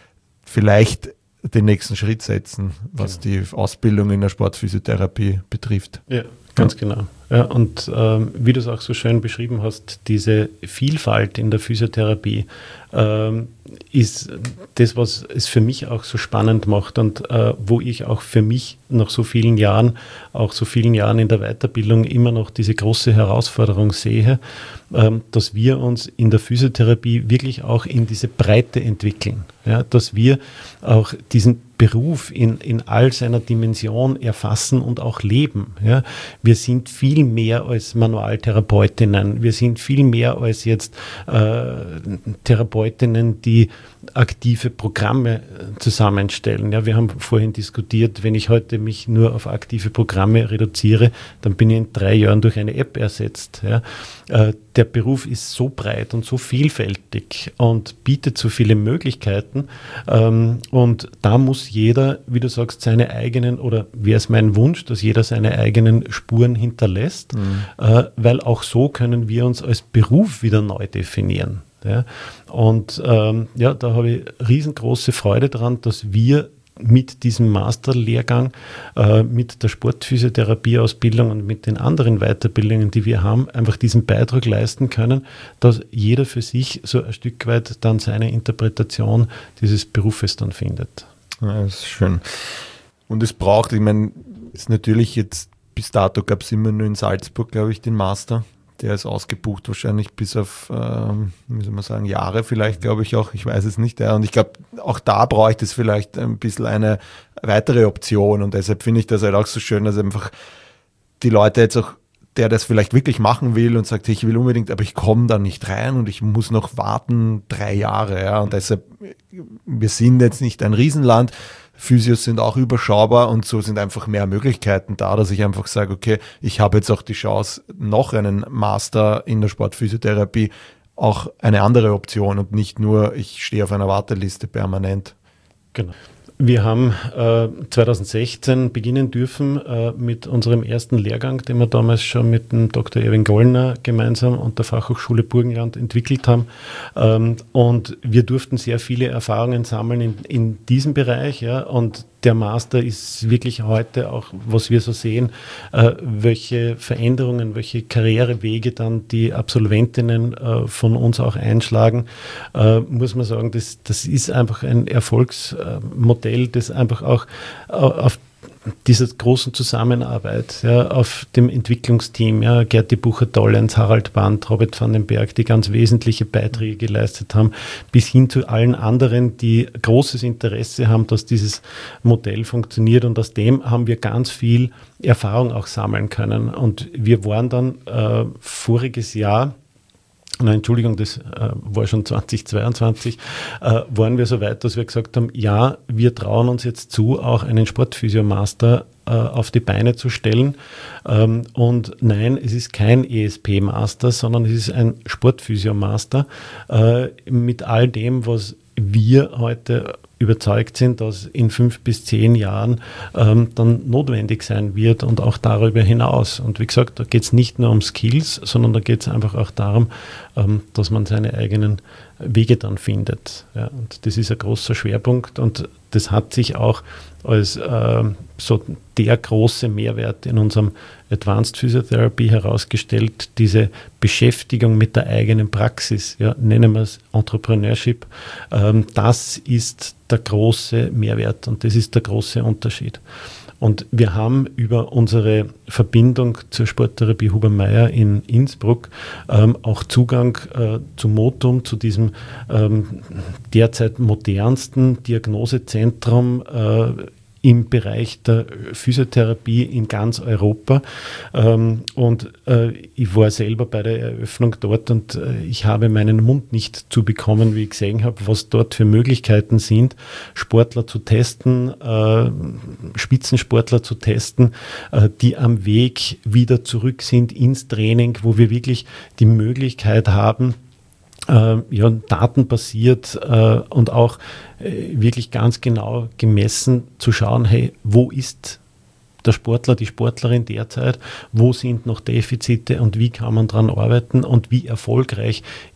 vielleicht den nächsten Schritt setzen, was genau. die Ausbildung in der Sportphysiotherapie betrifft. Ja, ganz ja. genau. Ja, und ähm, wie du es auch so schön beschrieben hast, diese Vielfalt in der Physiotherapie ähm, ist das, was es für mich auch so spannend macht und äh, wo ich auch für mich nach so vielen Jahren, auch so vielen Jahren in der Weiterbildung immer noch diese große Herausforderung sehe, ähm, dass wir uns in der Physiotherapie wirklich auch in diese Breite entwickeln. Ja, dass wir auch diesen Beruf in, in all seiner Dimension erfassen und auch leben. Ja. Wir sind viel mehr als Manualtherapeutinnen, wir sind viel mehr als jetzt äh, Therapeutinnen, die aktive Programme zusammenstellen. Ja, wir haben vorhin diskutiert, wenn ich heute mich nur auf aktive Programme reduziere, dann bin ich in drei Jahren durch eine App ersetzt. Ja. Äh, der Beruf ist so breit und so vielfältig und bietet so viele Möglichkeiten. Ähm, und da muss jeder, wie du sagst, seine eigenen, oder wäre es mein Wunsch, dass jeder seine eigenen Spuren hinterlässt, mhm. äh, weil auch so können wir uns als Beruf wieder neu definieren. Ja. Und ähm, ja, da habe ich riesengroße Freude daran, dass wir mit diesem Masterlehrgang, äh, mit der Sportphysiotherapieausbildung und mit den anderen Weiterbildungen, die wir haben, einfach diesen Beitrag leisten können, dass jeder für sich so ein Stück weit dann seine Interpretation dieses Berufes dann findet. Ja, das ist schön. Und es braucht, ich meine, ist natürlich jetzt, bis dato gab es immer nur in Salzburg, glaube ich, den Master. Der ist ausgebucht wahrscheinlich bis auf, ähm, wie soll man sagen, Jahre vielleicht, glaube ich auch. Ich weiß es nicht. Ja. Und ich glaube, auch da bräuchte es vielleicht ein bisschen eine weitere Option. Und deshalb finde ich das halt auch so schön, dass einfach die Leute jetzt auch, der das vielleicht wirklich machen will und sagt, ich will unbedingt, aber ich komme da nicht rein und ich muss noch warten drei Jahre. Ja. Und deshalb, wir sind jetzt nicht ein Riesenland. Physios sind auch überschaubar und so sind einfach mehr Möglichkeiten da, dass ich einfach sage, okay, ich habe jetzt auch die Chance, noch einen Master in der Sportphysiotherapie, auch eine andere Option und nicht nur, ich stehe auf einer Warteliste permanent. Genau. Wir haben äh, zwanzig sechzehn beginnen dürfen äh, mit unserem ersten Lehrgang, den wir damals schon mit dem Doktor Erwin Gollner gemeinsam und der Fachhochschule Burgenland entwickelt haben. Ähm, und wir durften sehr viele Erfahrungen sammeln in, in diesem Bereich. Ja, und der Master ist wirklich heute auch, was wir so sehen, äh, welche Veränderungen, welche Karrierewege dann die Absolventinnen äh, von uns auch einschlagen, äh, muss man sagen, das, das ist einfach ein Erfolgsmodell, das einfach auch äh, auf dieser großen Zusammenarbeit, ja, auf dem Entwicklungsteam, ja, Gerti Bucher-Dollens, Harald Band, Robert van den Berg, die ganz wesentliche Beiträge geleistet haben, bis hin zu allen anderen, die großes Interesse haben, dass dieses Modell funktioniert, und aus dem haben wir ganz viel Erfahrung auch sammeln können. Und wir waren dann äh, voriges Jahr, Nein, Entschuldigung, das äh, war schon zwanzig zweiundzwanzig, äh, waren wir so weit, dass wir gesagt haben, ja, wir trauen uns jetzt zu, auch einen Sportphysio-Master äh, auf die Beine zu stellen. Ähm, und nein, es ist kein E S P-Master, sondern es ist ein Sportphysio-Master äh, mit all dem, was wir heute überzeugt sind, dass in fünf bis zehn Jahren ähm, dann notwendig sein wird und auch darüber hinaus. Und wie gesagt, da geht es nicht nur um Skills, sondern da geht es einfach auch darum, ähm, dass man seine eigenen Wege dann findet. Ja, und das ist ein großer Schwerpunkt, und das hat sich auch als äh, so der große Mehrwert in unserem Advanced Physiotherapy herausgestellt, diese Beschäftigung mit der eigenen Praxis, ja, nennen wir es Entrepreneurship, ähm, das ist der große Mehrwert und das ist der große Unterschied. Und wir haben über unsere Verbindung zur Sporttherapie Huber-Meyer in Innsbruck ähm, auch Zugang äh, zum Motum, zu diesem ähm, derzeit modernsten Diagnosezentrum äh, im Bereich der Physiotherapie in ganz Europa. Ähm, und äh, ich war selber bei der Eröffnung dort, und äh, ich habe meinen Mund nicht zubekommen, wie ich gesehen habe, was dort für Möglichkeiten sind, Sportler zu testen, äh, Spitzensportler zu testen, äh, die am Weg wieder zurück sind ins Training, wo wir wirklich die Möglichkeit haben, Äh, ja, datenbasiert äh, und auch äh, wirklich ganz genau gemessen zu schauen, hey, wo ist der Sportler, die Sportlerin derzeit, wo sind noch Defizite und wie kann man daran arbeiten und wie erfolgreich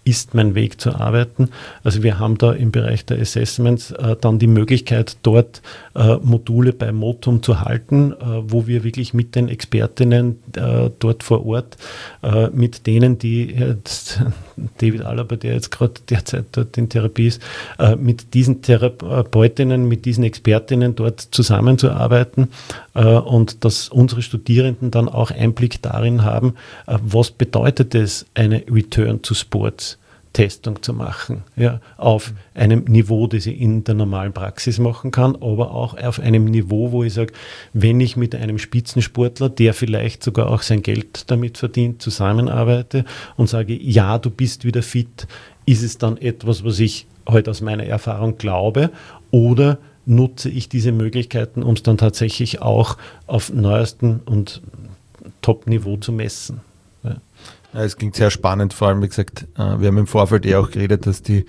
ist mein Weg zu arbeiten. Also wir haben da im Bereich der Assessments äh, dann die Möglichkeit, dort äh, Module bei Motum zu halten, äh, wo wir wirklich mit den Expertinnen äh, dort vor Ort, äh, mit denen, die jetzt, David Alaba, der jetzt gerade derzeit dort in Therapie ist, äh, mit diesen Therapeutinnen, mit diesen Expertinnen dort zusammenzuarbeiten äh, und dass unsere Studierenden dann auch Einblick darin haben, äh, was bedeutet es, eine Return to Sports Testung zu machen, ja, auf einem Niveau, das ich in der normalen Praxis machen kann, aber auch auf einem Niveau, wo ich sage, wenn ich mit einem Spitzensportler, der vielleicht sogar auch sein Geld damit verdient, zusammenarbeite und sage, ja, du bist wieder fit, ist es dann etwas, was ich heute aus meiner Erfahrung glaube, oder nutze ich diese Möglichkeiten, um es dann tatsächlich auch auf neuestem und Top-Niveau zu messen. Ja. Ja, es klingt sehr spannend, vor allem, wie gesagt, wir haben im Vorfeld eh auch geredet, dass die,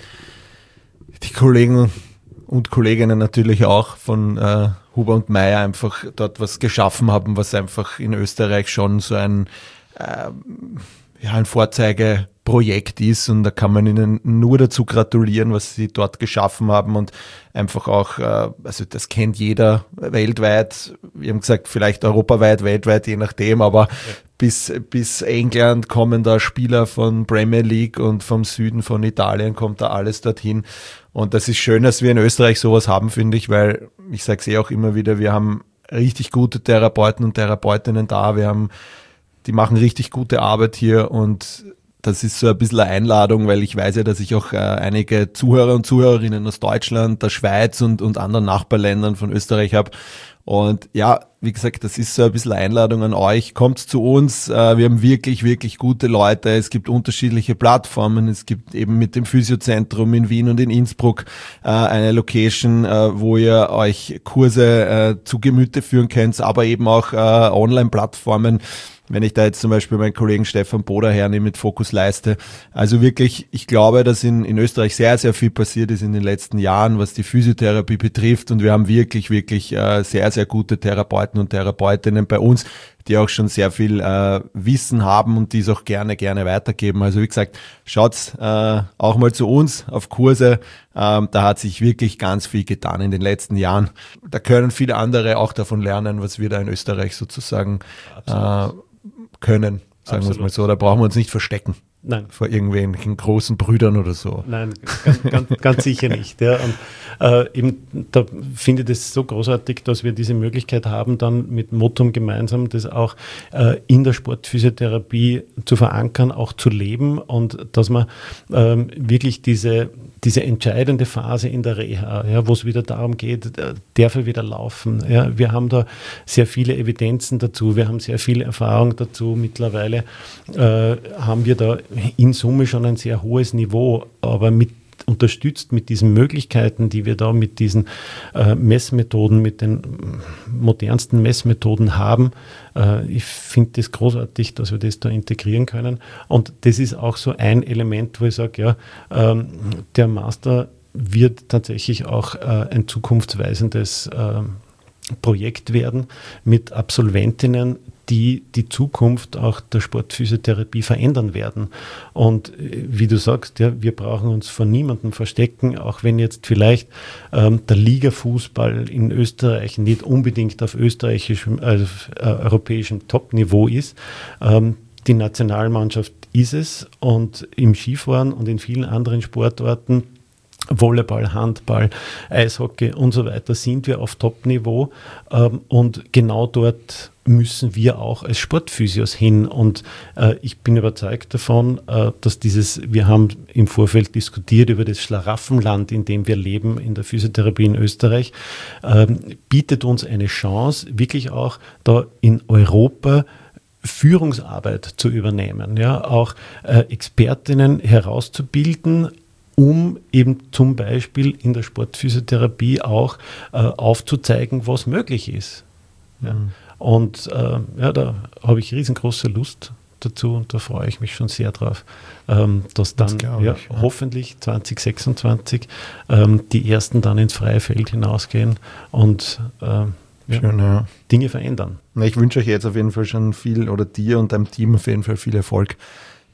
die Kollegen und Kolleginnen natürlich auch von äh, Huber und Meyer einfach dort was geschaffen haben, was einfach in Österreich schon so ein, äh, ja, ein Vorzeigeprojekt ist, und da kann man ihnen nur dazu gratulieren, was sie dort geschaffen haben, und einfach auch, äh, also das kennt jeder weltweit, wir haben gesagt, vielleicht europaweit, weltweit, je nachdem, aber ja. bis, bis England kommen da Spieler von Premier League, und vom Süden von Italien kommt da alles dorthin, und das ist schön, dass wir in Österreich sowas haben, finde ich, weil, ich sage es eh auch immer wieder, wir haben richtig gute Therapeuten und Therapeutinnen da, wir haben die machen richtig gute Arbeit hier, und das ist so ein bisschen eine Einladung, weil ich weiß ja, dass ich auch äh, einige Zuhörer und Zuhörerinnen aus Deutschland, der Schweiz und, und anderen Nachbarländern von Österreich habe. Und ja, wie gesagt, das ist so ein bisschen eine Einladung an euch. Kommt zu uns. Äh, wir haben wirklich, wirklich gute Leute. Es gibt unterschiedliche Plattformen. Es gibt eben mit dem Physiozentrum in Wien und in Innsbruck äh, eine Location, äh, wo ihr euch Kurse äh, zu Gemüte führen könnt, aber eben auch äh, Online-Plattformen. Wenn ich da jetzt zum Beispiel meinen Kollegen Stefan Boder hernehme mit Fokus Leiste. Also wirklich, ich glaube, dass in, in Österreich sehr, sehr viel passiert ist in den letzten Jahren, was die Physiotherapie betrifft. Und wir haben wirklich, wirklich äh, sehr, sehr gute Therapeuten und Therapeutinnen bei uns, die auch schon sehr viel äh, Wissen haben und die es auch gerne, gerne weitergeben. Also wie gesagt, schaut äh, auch mal zu uns auf Kurse. Ähm, da hat sich wirklich ganz viel getan in den letzten Jahren. Da können viele andere auch davon lernen, was wir da in Österreich sozusagen äh, können, sagen wir es mal so. Da brauchen wir uns nicht verstecken. Nein. Vor irgendwelchen großen Brüdern oder so. Nein, ganz, ganz, ganz sicher nicht. Ja. Und äh, eben, da finde ich das so großartig, dass wir diese Möglichkeit haben, dann mit Motum gemeinsam das auch äh, in der Sportphysiotherapie zu verankern, auch zu leben, und dass man ähm, wirklich diese, diese entscheidende Phase in der Reha, ja, wo es wieder darum geht, äh, darf er wieder laufen. Ja. Wir haben da sehr viele Evidenzen dazu, wir haben sehr viel Erfahrung dazu. Mittlerweile äh, haben wir da in Summe schon ein sehr hohes Niveau, aber mit, unterstützt mit diesen Möglichkeiten, die wir da mit diesen äh, Messmethoden, mit den modernsten Messmethoden haben. Äh, ich finde das großartig, dass wir das da integrieren können. Und das ist auch so ein Element, wo ich sage, ja, ähm, der Master wird tatsächlich auch äh, ein zukunftsweisendes äh, Projekt werden mit Absolventinnen, die die Zukunft auch der Sportphysiotherapie verändern werden. Und wie du sagst, ja, wir brauchen uns vor niemandem verstecken, auch wenn jetzt vielleicht ähm, der Ligafußball in Österreich nicht unbedingt auf österreichischem, also äh, europäischem Top-Niveau ist. Ähm, die Nationalmannschaft ist es, und im Skifahren und in vielen anderen Sportarten, Volleyball, Handball, Eishockey und so weiter, sind wir auf Top-Niveau, ähm, und genau dort müssen wir auch als Sportphysios hin, und äh, ich bin überzeugt davon, äh, dass dieses, wir haben im Vorfeld diskutiert über das Schlaraffenland, in dem wir leben, in der Physiotherapie in Österreich, äh, bietet uns eine Chance, wirklich auch da in Europa Führungsarbeit zu übernehmen, ja, auch äh, Expertinnen herauszubilden, um eben zum Beispiel in der Sportphysiotherapie auch äh, aufzuzeigen, was möglich ist. Ja. Mhm. Und äh, ja, da habe ich riesengroße Lust dazu, und da freue ich mich schon sehr drauf, ähm, dass dann das ja, ich, ja. hoffentlich zwanzig sechsundzwanzig ähm, die ersten dann ins freie Feld hinausgehen und äh, ja, Schön, ja. Dinge verändern. Ich wünsche euch jetzt auf jeden Fall schon viel, oder dir und deinem Team auf jeden Fall viel Erfolg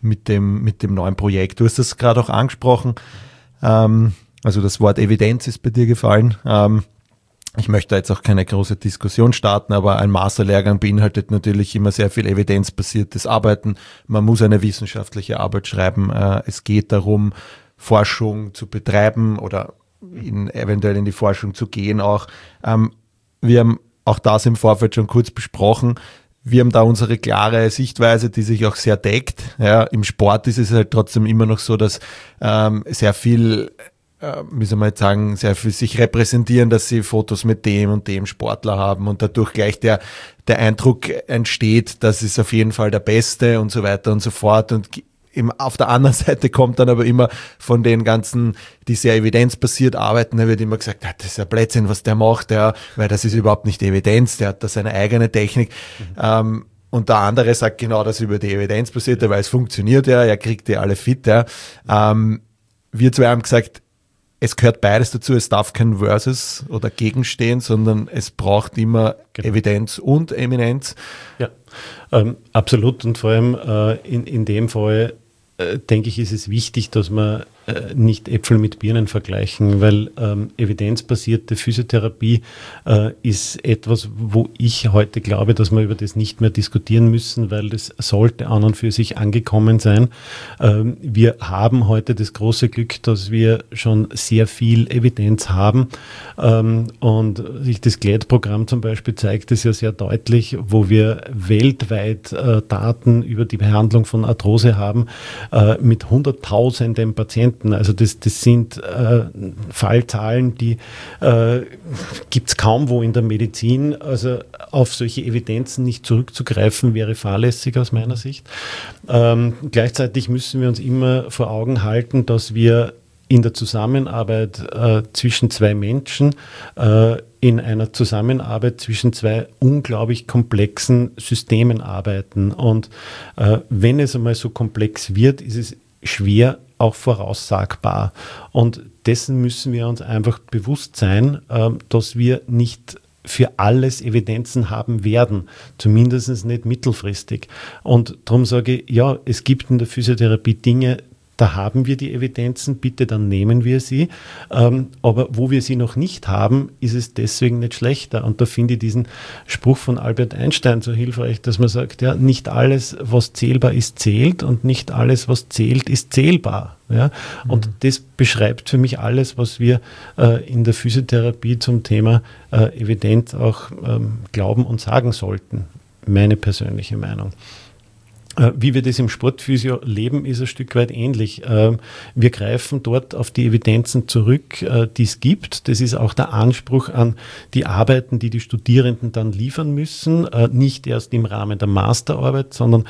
mit dem, mit dem neuen Projekt. Du hast das gerade auch angesprochen, ähm, also das Wort Evidenz ist bei dir gefallen. Ähm, ich möchte jetzt auch keine große Diskussion starten, aber ein Masterlehrgang beinhaltet natürlich immer sehr viel evidenzbasiertes Arbeiten. Man muss eine wissenschaftliche Arbeit schreiben. Äh, es geht darum, Forschung zu betreiben oder in, eventuell in die Forschung zu gehen auch. Ähm, wir haben auch das im Vorfeld schon kurz besprochen. Wir haben da unsere klare Sichtweise, die sich auch sehr deckt. Ja, im Sport ist es halt trotzdem immer noch so, dass ähm, sehr viel, äh, wie soll man jetzt sagen, sehr viel sich repräsentieren, dass sie Fotos mit dem und dem Sportler haben und dadurch gleich der, der Eindruck entsteht, das ist auf jeden Fall der Beste und so weiter und so fort. Und Im, auf der anderen Seite kommt dann aber immer von den ganzen, die sehr evidenzbasiert arbeiten, da wird immer gesagt, ah, das ist ja Blödsinn, was der macht, ja, weil das ist überhaupt nicht Evidenz, der hat da seine eigene Technik. Mhm. Ähm, und der andere sagt genau das über die evidenzbasierte, weil es funktioniert ja, er kriegt die alle fit. Ja. Ähm, wir zwei haben gesagt, es gehört beides dazu, es darf kein Versus oder Gegenstehen, sondern es braucht immer genau. Evidenz und Eminenz. Ja, ähm, absolut, und vor allem äh, in, in dem Fall äh, denke ich, ist es wichtig, dass wir äh, nicht Äpfel mit Birnen vergleichen, weil ähm, evidenzbasierte Physiotherapie äh, ist etwas, wo ich heute glaube, dass wir über das nicht mehr diskutieren müssen, weil das sollte an und für sich angekommen sein. Ähm, wir haben heute das große Glück, dass wir schon sehr viel Evidenz haben, ähm, und sich das GLAD-Programm zum Beispiel zeigt es ja sehr deutlich, wo wir weltweit äh, Daten über die Behandlung von Arthrose haben, äh, mit hunderttausenden Patienten. Also das, das sind äh, Fallzahlen, die äh, gibt es kaum wo in der Medizin. Also auf solche Evidenzen nicht zurückzugreifen, wäre fahrlässig aus meiner Sicht. Ähm, gleichzeitig müssen wir uns immer vor Augen halten, dass wir in der Zusammenarbeit äh, zwischen zwei Menschen, äh, in einer Zusammenarbeit zwischen zwei unglaublich komplexen Systemen arbeiten. Und äh, wenn es einmal so komplex wird, ist es schwer auch voraussagbar. Und dessen müssen wir uns einfach bewusst sein, äh, dass wir nicht für alles Evidenzen haben werden, zumindest nicht mittelfristig. Und darum sage ich, ja, es gibt in der Physiotherapie Dinge, da haben wir die Evidenzen, bitte, dann nehmen wir sie. Ähm, aber wo wir sie noch nicht haben, ist es deswegen nicht schlechter. Und da finde ich diesen Spruch von Albert Einstein so hilfreich, dass man sagt, ja, nicht alles, was zählbar ist, zählt, und nicht alles, was zählt, ist zählbar. Ja? Mhm. Und das beschreibt für mich alles, was wir äh, in der Physiotherapie zum Thema äh, Evidenz auch ähm, glauben und sagen sollten. Meine persönliche Meinung. Wie wir das im Sportphysio leben, ist ein Stück weit ähnlich. Wir greifen dort auf die Evidenzen zurück, die es gibt. Das ist auch der Anspruch an die Arbeiten, die die Studierenden dann liefern müssen. Nicht erst im Rahmen der Masterarbeit, sondern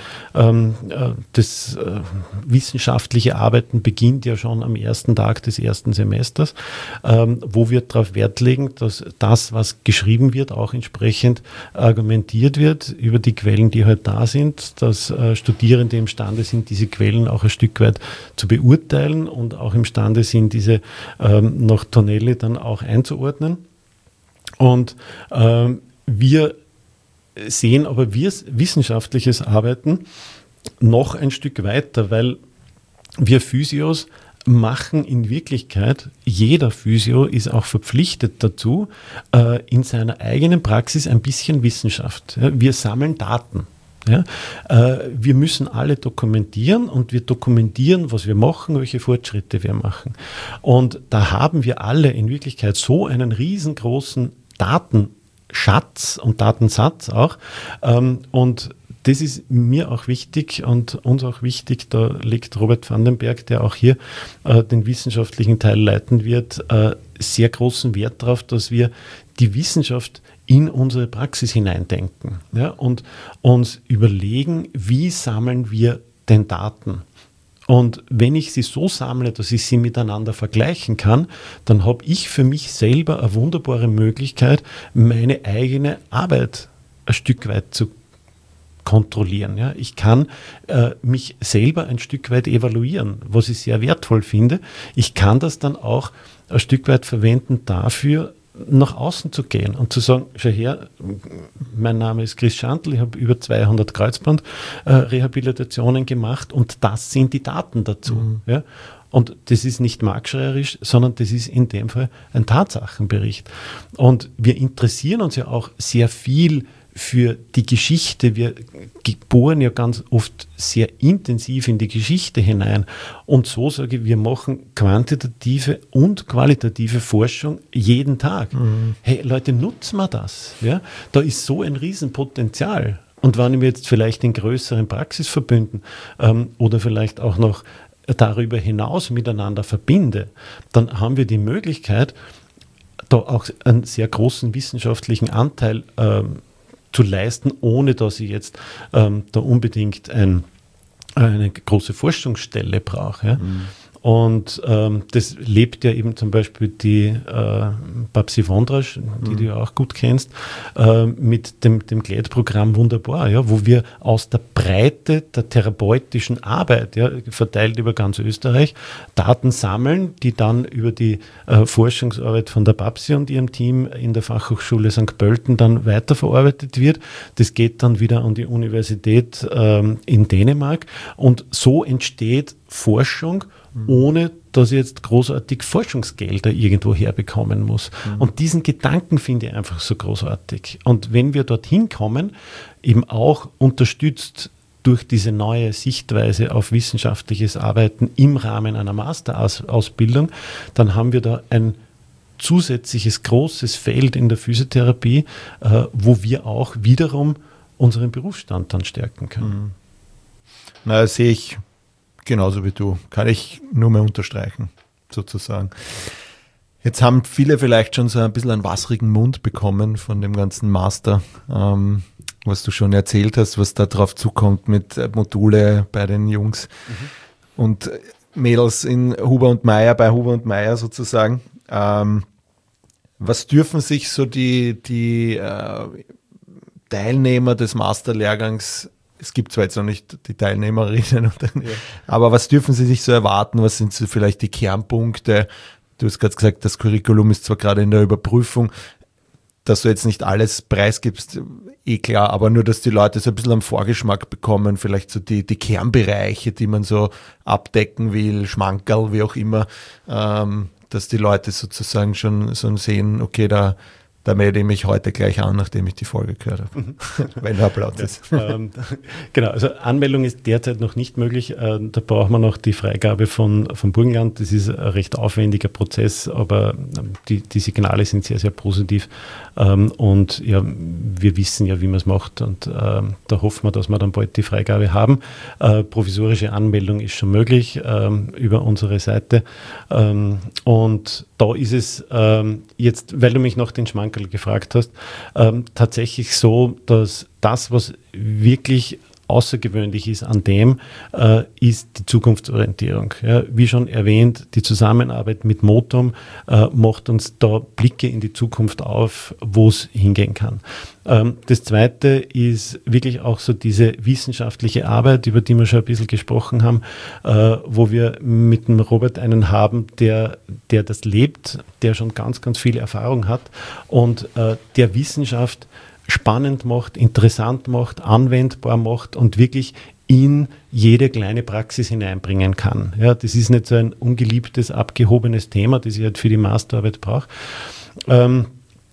das wissenschaftliche Arbeiten beginnt ja schon am ersten Tag des ersten Semesters, wo wir darauf Wert legen, dass das, was geschrieben wird, auch entsprechend argumentiert wird über die Quellen, die halt da sind, dass Studierende imstande sind, diese Quellen auch ein Stück weit zu beurteilen und auch imstande sind, diese ähm, nach Tonelli dann auch einzuordnen. Und ähm, wir sehen aber wir wissenschaftliches Arbeiten noch ein Stück weiter, weil wir Physios machen in Wirklichkeit, jeder Physio ist auch verpflichtet dazu, äh, in seiner eigenen Praxis ein bisschen Wissenschaft. Ja, wir sammeln Daten. Ja, äh, wir müssen alle dokumentieren, und wir dokumentieren, was wir machen, welche Fortschritte wir machen. Und da haben wir alle in Wirklichkeit so einen riesengroßen Datenschatz und Datensatz auch. Ähm, und das ist mir auch wichtig und uns auch wichtig, da legt Robert van den Berg, der auch hier äh, den wissenschaftlichen Teil leiten wird, äh, sehr großen Wert darauf, dass wir die Wissenschaft in unsere Praxis hineindenken, ja, und uns überlegen, wie sammeln wir denn Daten? Und wenn ich sie so sammle, dass ich sie miteinander vergleichen kann, dann habe ich für mich selber eine wunderbare Möglichkeit, meine eigene Arbeit ein Stück weit zu kontrollieren. Ja. Ich kann äh, mich selber ein Stück weit evaluieren, was ich sehr wertvoll finde. Ich kann das dann auch ein Stück weit verwenden dafür, nach außen zu gehen und zu sagen, schau her, mein Name ist Chris Schantl, ich habe über zweihundert Kreuzbandrehabilitationen äh, gemacht und das sind die Daten dazu. Mhm. Ja? Und das ist nicht marktschreierisch, sondern das ist in dem Fall ein Tatsachenbericht. Und wir interessieren uns ja auch sehr viel für die Geschichte. Wir bohren ja ganz oft sehr intensiv in die Geschichte hinein. Und so sage ich, wir machen quantitative und qualitative Forschung jeden Tag. Mhm. Hey Leute, nutzen wir das. Ja? Da ist so ein Riesenpotenzial. Und wenn wir jetzt vielleicht in größeren Praxisverbünden ähm, oder vielleicht auch noch darüber hinaus miteinander verbinde, dann haben wir die Möglichkeit, da auch einen sehr großen wissenschaftlichen Anteil ähm, zu leisten, ohne dass ich jetzt ähm, da unbedingt ein, eine große Forschungsstelle brauche. Ja? Mhm. Und ähm, das lebt ja eben zum Beispiel die äh, Babsi Vondrasch, die mhm. du ja auch gut kennst, äh, mit dem, dem Gleit-Programm wunderbar, ja, wo wir aus der Breite der therapeutischen Arbeit, ja, verteilt über ganz Österreich, Daten sammeln, die dann über die äh, Forschungsarbeit von der Babsi und ihrem Team in der Fachhochschule Sankt Pölten dann weiterverarbeitet wird. Das geht dann wieder an die Universität ähm, in Dänemark und so entsteht Forschung, ohne dass ich jetzt großartig Forschungsgelder irgendwo herbekommen muss. Mhm. Und diesen Gedanken finde ich einfach so großartig. Und wenn wir dorthin kommen, eben auch unterstützt durch diese neue Sichtweise auf wissenschaftliches Arbeiten im Rahmen einer Masterausbildung, dann haben wir da ein zusätzliches großes Feld in der Physiotherapie, äh, wo wir auch wiederum unseren Berufsstand dann stärken können. Mhm. Na, das sehe ich genauso wie du, kann ich nur mehr unterstreichen, sozusagen. Jetzt haben viele vielleicht schon so ein bisschen einen wasserigen Mund bekommen von dem ganzen Master, ähm, was du schon erzählt hast, was da drauf zukommt mit Module bei den Jungs mhm. und Mädels in Huber und Meier, bei Huber und Meier sozusagen. Ähm, was dürfen sich so die, die äh, Teilnehmer des Masterlehrgangs, es gibt zwar jetzt noch nicht die Teilnehmerinnen, ja. aber was dürfen sie sich so erwarten? Was sind so vielleicht die Kernpunkte? Du hast gerade gesagt, das Curriculum ist zwar gerade in der Überprüfung, dass du jetzt nicht alles preisgibst, eh klar, aber nur, dass die Leute so ein bisschen am Vorgeschmack bekommen, vielleicht so die, die Kernbereiche, die man so abdecken will, Schmankerl, wie auch immer, ähm, dass die Leute sozusagen schon so sehen, okay, da Da melde ich mich heute gleich an, nachdem ich die Folge gehört habe, mhm. wenn da Platz ist. Ja, ähm, genau, also Anmeldung ist derzeit noch nicht möglich. Äh, da braucht man noch die Freigabe von, vom Burgenland. Das ist ein recht aufwendiger Prozess, aber die, die Signale sind sehr, sehr positiv. Ähm, und ja, wir wissen ja, wie man es macht. Und ähm, da hoffen wir, dass wir dann bald die Freigabe haben. Äh, provisorische Anmeldung ist schon möglich ähm, über unsere Seite. Ähm, und da ist es ähm, jetzt, weil du mich nach den Schmankerl gefragt hast, ähm, tatsächlich so, dass das, was wirklich außergewöhnlich ist an dem, äh, ist die Zukunftsorientierung. Ja, wie schon erwähnt, die Zusammenarbeit mit Motum äh, macht uns da Blicke in die Zukunft auf, wo es hingehen kann. Ähm, das Zweite ist wirklich auch so diese wissenschaftliche Arbeit, über die wir schon ein bisschen gesprochen haben, äh, wo wir mit dem Robert einen haben, der, der das lebt, der schon ganz, ganz viel Erfahrung hat und äh, der Wissenschaft spannend macht, interessant macht, anwendbar macht und wirklich in jede kleine Praxis hineinbringen kann. Ja, das ist nicht so ein ungeliebtes, abgehobenes Thema, das ich halt für die Masterarbeit brauche. Ähm,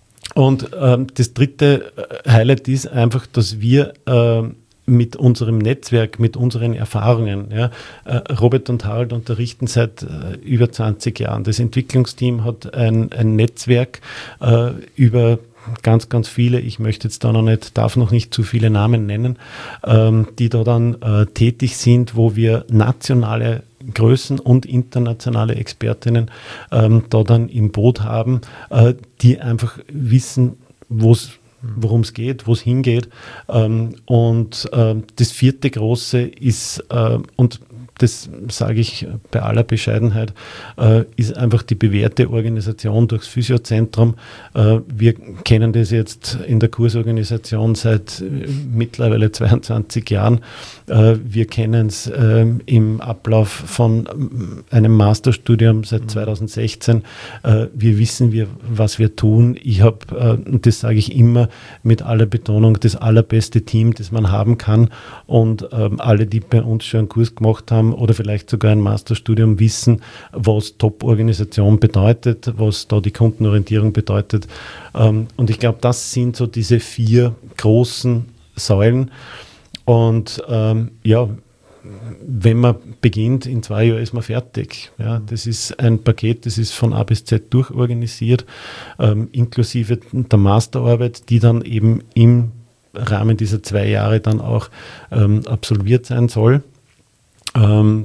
und ähm, das dritte Highlight ist einfach, dass wir äh, mit unserem Netzwerk, mit unseren Erfahrungen, ja, äh, Robert und Harald unterrichten seit äh, über zwanzig Jahren. Das Entwicklungsteam hat ein, ein Netzwerk äh, über ganz, ganz viele, ich möchte jetzt da noch nicht, darf noch nicht zu viele Namen nennen, ähm, die da dann äh, tätig sind, wo wir nationale Größen und internationale Expertinnen ähm, da dann im Boot haben, äh, die einfach wissen, wo es worum es geht, wo es hingeht. Ähm, und äh, das vierte große ist, äh, und das sage ich bei aller Bescheidenheit, äh, ist einfach die bewährte Organisation durchs Physiozentrum. Äh, wir kennen das jetzt in der Kursorganisation seit äh, mittlerweile zweiundzwanzig Jahren. Äh, wir kennen es äh, im Ablauf von einem Masterstudium seit zweitausendsechzehn. Äh, wir wissen, wir, was wir tun. Ich habe, äh, und das sage ich immer mit aller Betonung, das allerbeste Team, das man haben kann. Und ähm, alle, die bei uns schon einen Kurs gemacht haben, oder vielleicht sogar ein Masterstudium wissen, was Top-Organisation bedeutet, was da die Kundenorientierung bedeutet. Und ich glaube, das sind so diese vier großen Säulen. Und ähm, ja, wenn man beginnt, in zwei Jahren ist man fertig. Ja, das ist ein Paket, das ist von A bis Z durchorganisiert, ähm, inklusive der Masterarbeit, die dann eben im Rahmen dieser zwei Jahre dann auch ähm, absolviert sein soll. Ähm,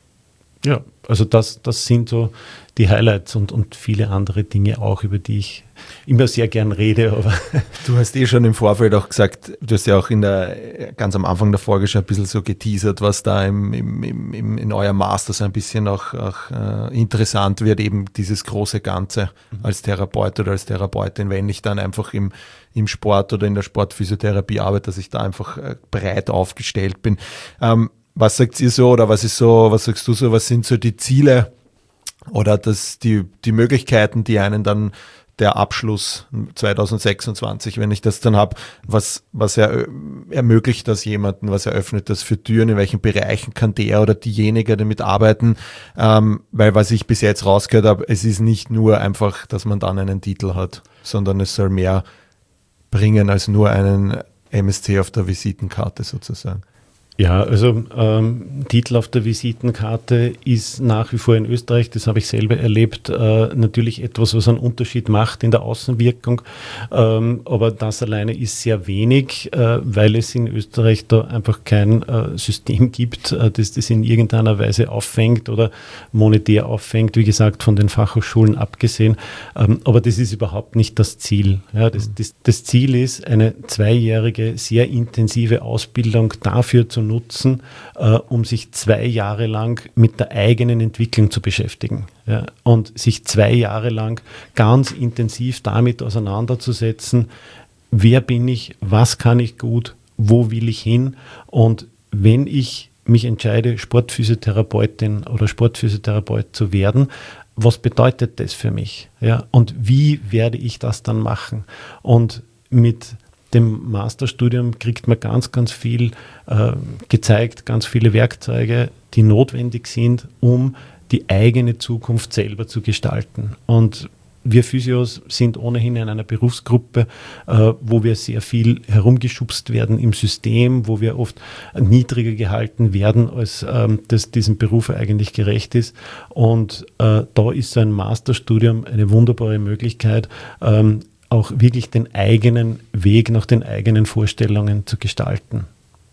ja, also das, das sind so die Highlights und, und viele andere Dinge auch, über die ich immer sehr gern rede. Aber du hast eh schon im Vorfeld auch gesagt, du hast ja auch in der, ganz am Anfang der Folge schon ein bisschen so geteasert, was da im, im, im, in eurem Master so ein bisschen auch, auch äh, interessant wird, eben dieses große Ganze als Therapeut oder als Therapeutin, wenn ich dann einfach im, im Sport oder in der Sportphysiotherapie arbeite, dass ich da einfach äh, breit aufgestellt bin. Ähm, Was sagt ihr so oder was ist so, was sagst du so, was sind so die Ziele oder das, die, die Möglichkeiten, die einen dann der Abschluss zwanzig sechsundzwanzig, wenn ich das dann habe, was, was er, ermöglicht das jemanden, was eröffnet das für Türen, in welchen Bereichen kann der oder diejenige damit arbeiten, ähm, weil was ich bis jetzt rausgehört habe, es ist nicht nur einfach, dass man dann einen Titel hat, sondern es soll mehr bringen als nur einen M S C auf der Visitenkarte sozusagen. Ja, also ähm, Titel auf der Visitenkarte ist nach wie vor in Österreich, das habe ich selber erlebt, äh, natürlich etwas, was einen Unterschied macht in der Außenwirkung, ähm, aber das alleine ist sehr wenig, äh, weil es in Österreich da einfach kein äh, System gibt, äh, das das in irgendeiner Weise auffängt oder monetär auffängt, wie gesagt, von den Fachhochschulen abgesehen, ähm, aber das ist überhaupt nicht das Ziel. Ja, das, das, das Ziel ist, eine zweijährige, sehr intensive Ausbildung dafür zu nutzen, äh, um sich zwei Jahre lang mit der eigenen Entwicklung zu beschäftigen. Ja, und sich zwei Jahre lang ganz intensiv damit auseinanderzusetzen, wer bin ich, was kann ich gut, wo will ich hin, und wenn ich mich entscheide, Sportphysiotherapeutin oder Sportphysiotherapeut zu werden, was bedeutet das für mich? Ja, und wie werde ich das dann machen? Und mit dem Masterstudium kriegt man ganz, ganz viel äh, gezeigt, ganz viele Werkzeuge, die notwendig sind, um die eigene Zukunft selber zu gestalten. Und wir Physios sind ohnehin in einer Berufsgruppe, äh, wo wir sehr viel herumgeschubst werden im System, wo wir oft niedriger gehalten werden, als ähm, das diesem Beruf eigentlich gerecht ist. Und äh, da ist so ein Masterstudium eine wunderbare Möglichkeit, ähm, auch wirklich den eigenen Weg nach den eigenen Vorstellungen zu gestalten.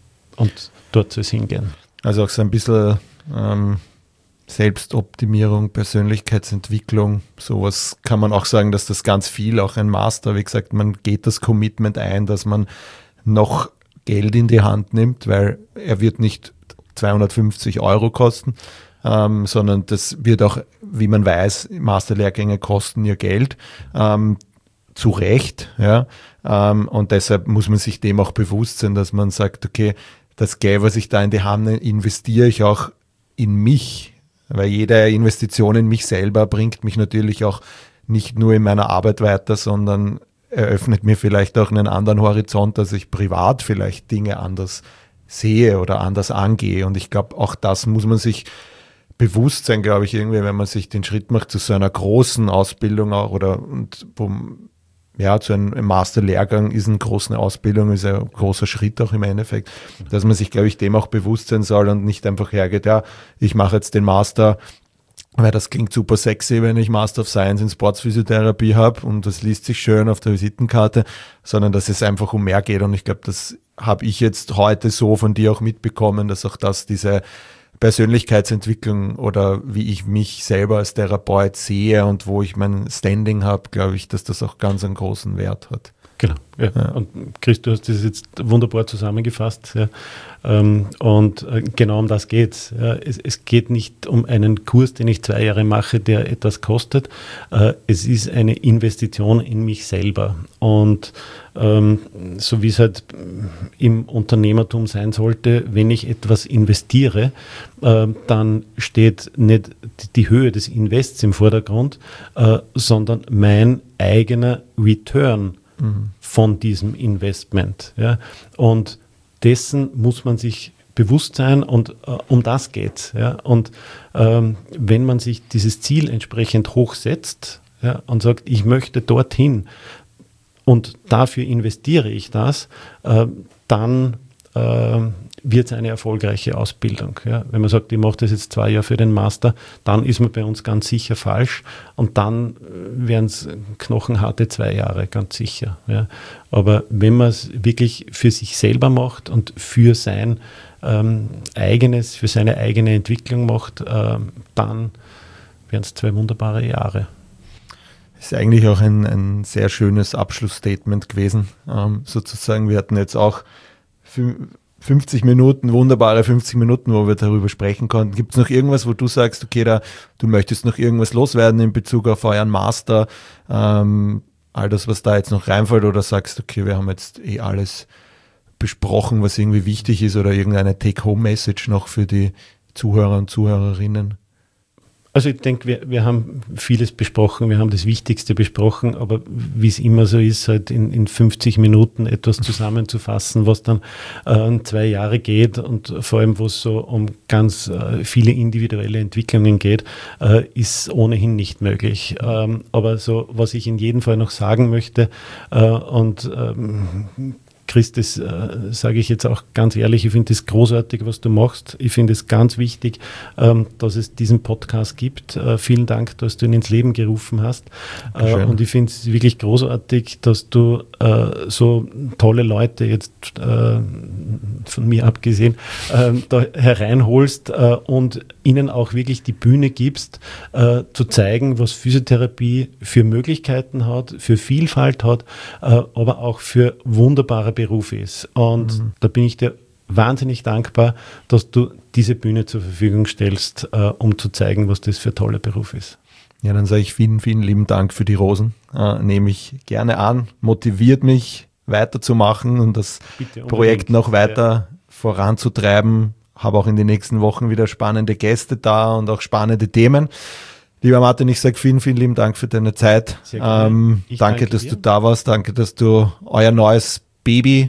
Und dort soll es hingehen. Also auch so ein bisschen ähm, Selbstoptimierung, Persönlichkeitsentwicklung, sowas kann man auch sagen, dass das ganz viel, auch ein Master, wie gesagt, man geht das Commitment ein, dass man noch Geld in die Hand nimmt, weil er wird nicht zweihundertfünfzig Euro kosten, ähm, sondern das wird auch, wie man weiß, Masterlehrgänge kosten ja Geld, ähm, zu Recht, ja, ähm, und deshalb muss man sich dem auch bewusst sein, dass man sagt, okay, das Geld, was ich da in die Hand nehme, investiere ich auch in mich, weil jede Investition in mich selber bringt mich natürlich auch nicht nur in meiner Arbeit weiter, sondern eröffnet mir vielleicht auch einen anderen Horizont, dass ich privat vielleicht Dinge anders sehe oder anders angehe, und ich glaube, auch das muss man sich bewusst sein, glaube ich, irgendwie, wenn man sich den Schritt macht zu so einer großen Ausbildung auch, oder und wo, ja, zu einem Masterlehrgang ist eine große Ausbildung, ist ein großer Schritt auch im Endeffekt, dass man sich, glaube ich, dem auch bewusst sein soll und nicht einfach hergeht, ja, ich mache jetzt den Master, weil das klingt super sexy, wenn ich Master of Science in Sportphysiotherapie habe und das liest sich schön auf der Visitenkarte, sondern dass es einfach um mehr geht, und ich glaube, das habe ich jetzt heute so von dir auch mitbekommen, dass auch das diese Persönlichkeitsentwicklung oder wie ich mich selber als Therapeut sehe und wo ich mein Standing habe, glaube ich, dass das auch ganz einen großen Wert hat. Genau. Ja. Ja. Und Chris, du hast das jetzt wunderbar zusammengefasst. Ja. Und genau um das geht es. Ja. Es geht nicht um einen Kurs, den ich zwei Jahre mache, der etwas kostet. Es ist eine Investition in mich selber. Und so wie es halt im Unternehmertum sein sollte, wenn ich etwas investiere, dann steht nicht die Höhe des Invests im Vordergrund, sondern mein eigener Return von diesem Investment. Ja. Und dessen muss man sich bewusst sein und äh, um das geht es. Ja. Und ähm, wenn man sich dieses Ziel entsprechend hoch setzt, ja, und sagt, ich möchte dorthin und dafür investiere ich das, äh, dann äh, wird es eine erfolgreiche Ausbildung. Ja. Wenn man sagt, ich mache das jetzt zwei Jahre für den Master, dann ist man bei uns ganz sicher falsch und dann wären es knochenharte zwei Jahre, ganz sicher. Ja. Aber wenn man es wirklich für sich selber macht und für sein ähm, eigenes, für seine eigene Entwicklung macht, äh, dann wären es zwei wunderbare Jahre. Ist eigentlich auch ein, ein sehr schönes Abschlussstatement gewesen. Ähm, sozusagen, wir hatten jetzt auch fünfzig Minuten, wunderbare fünfzig Minuten, wo wir darüber sprechen konnten. Gibt es noch irgendwas, wo du sagst, okay, da, du möchtest noch irgendwas loswerden in Bezug auf euren Master, ähm, all das, was da jetzt noch reinfällt, oder sagst, okay, wir haben jetzt eh alles besprochen, was irgendwie wichtig ist, oder irgendeine Take-Home-Message noch für die Zuhörer und Zuhörerinnen? Also ich denke, wir, wir haben vieles besprochen, wir haben das Wichtigste besprochen, aber wie es immer so ist, halt in, in fünfzig Minuten etwas zusammenzufassen, was dann äh, zwei Jahre geht und vor allem, wo es so um ganz äh, viele individuelle Entwicklungen geht, äh, ist ohnehin nicht möglich. Ähm, aber so, was ich in jedem Fall noch sagen möchte äh, und ähm, Chris, das äh, sage ich jetzt auch ganz ehrlich, ich finde es großartig, was du machst. Ich finde es ganz wichtig, ähm, dass es diesen Podcast gibt. Äh, vielen Dank, dass du ihn ins Leben gerufen hast. Äh, und ich finde es wirklich großartig, dass du äh, so tolle Leute jetzt äh, von mir abgesehen äh, da hereinholst äh, und ihnen auch wirklich die Bühne gibst, äh, zu zeigen, was Physiotherapie für Möglichkeiten hat, für Vielfalt hat, äh, aber auch für wunderbare Beruf ist. Und mhm. da bin ich dir wahnsinnig dankbar, dass du diese Bühne zur Verfügung stellst, äh, um zu zeigen, was das für ein toller Beruf ist. Ja, dann sage ich vielen, vielen lieben Dank für die Rosen. Äh, nehme ich gerne an, motiviert mich weiterzumachen und das Projekt noch weiter ja. voranzutreiben. Habe auch in den nächsten Wochen wieder spannende Gäste da und auch spannende Themen. Lieber Martin, ich sage vielen, vielen lieben Dank für deine Zeit. Ähm, danke, danke, dass dir. du da warst. Danke, dass du euer neues Baby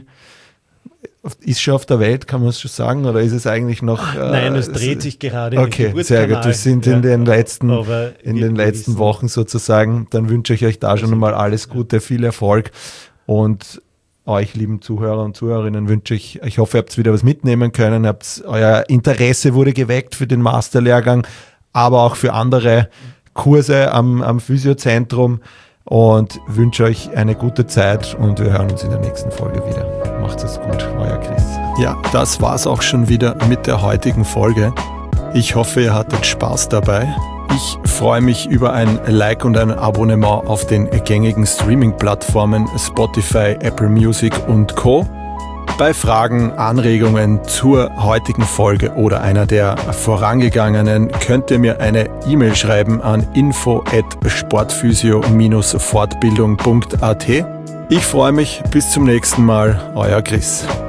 ist schon auf der Welt, kann man es schon sagen, oder ist es eigentlich noch? Äh, Nein, es dreht sich gerade. Okay, sehr gut. Wir sind ja, in den letzten, in den letzten Wochen sozusagen. Dann wünsche ich euch da schon einmal alles Gute, viel Erfolg und euch, lieben Zuhörer und Zuhörerinnen, wünsche ich, ich hoffe, ihr habt wieder was mitnehmen können, habt, euer Interesse wurde geweckt für den Masterlehrgang, aber auch für andere Kurse am, am Physiozentrum. Und wünsche euch eine gute Zeit und wir hören uns in der nächsten Folge wieder. Macht's es gut, euer Chris. Ja, das war's auch schon wieder mit der heutigen Folge. Ich hoffe, ihr hattet Spaß dabei. Ich freue mich über ein Like und ein Abonnement auf den gängigen Streaming-Plattformen Spotify, Apple Music und Co. Bei Fragen, Anregungen zur heutigen Folge oder einer der vorangegangenen könnt ihr mir eine E-Mail schreiben an info at sportphysio Bindestrich fortbildung punkt at. Ich freue mich, bis zum nächsten Mal, euer Chris.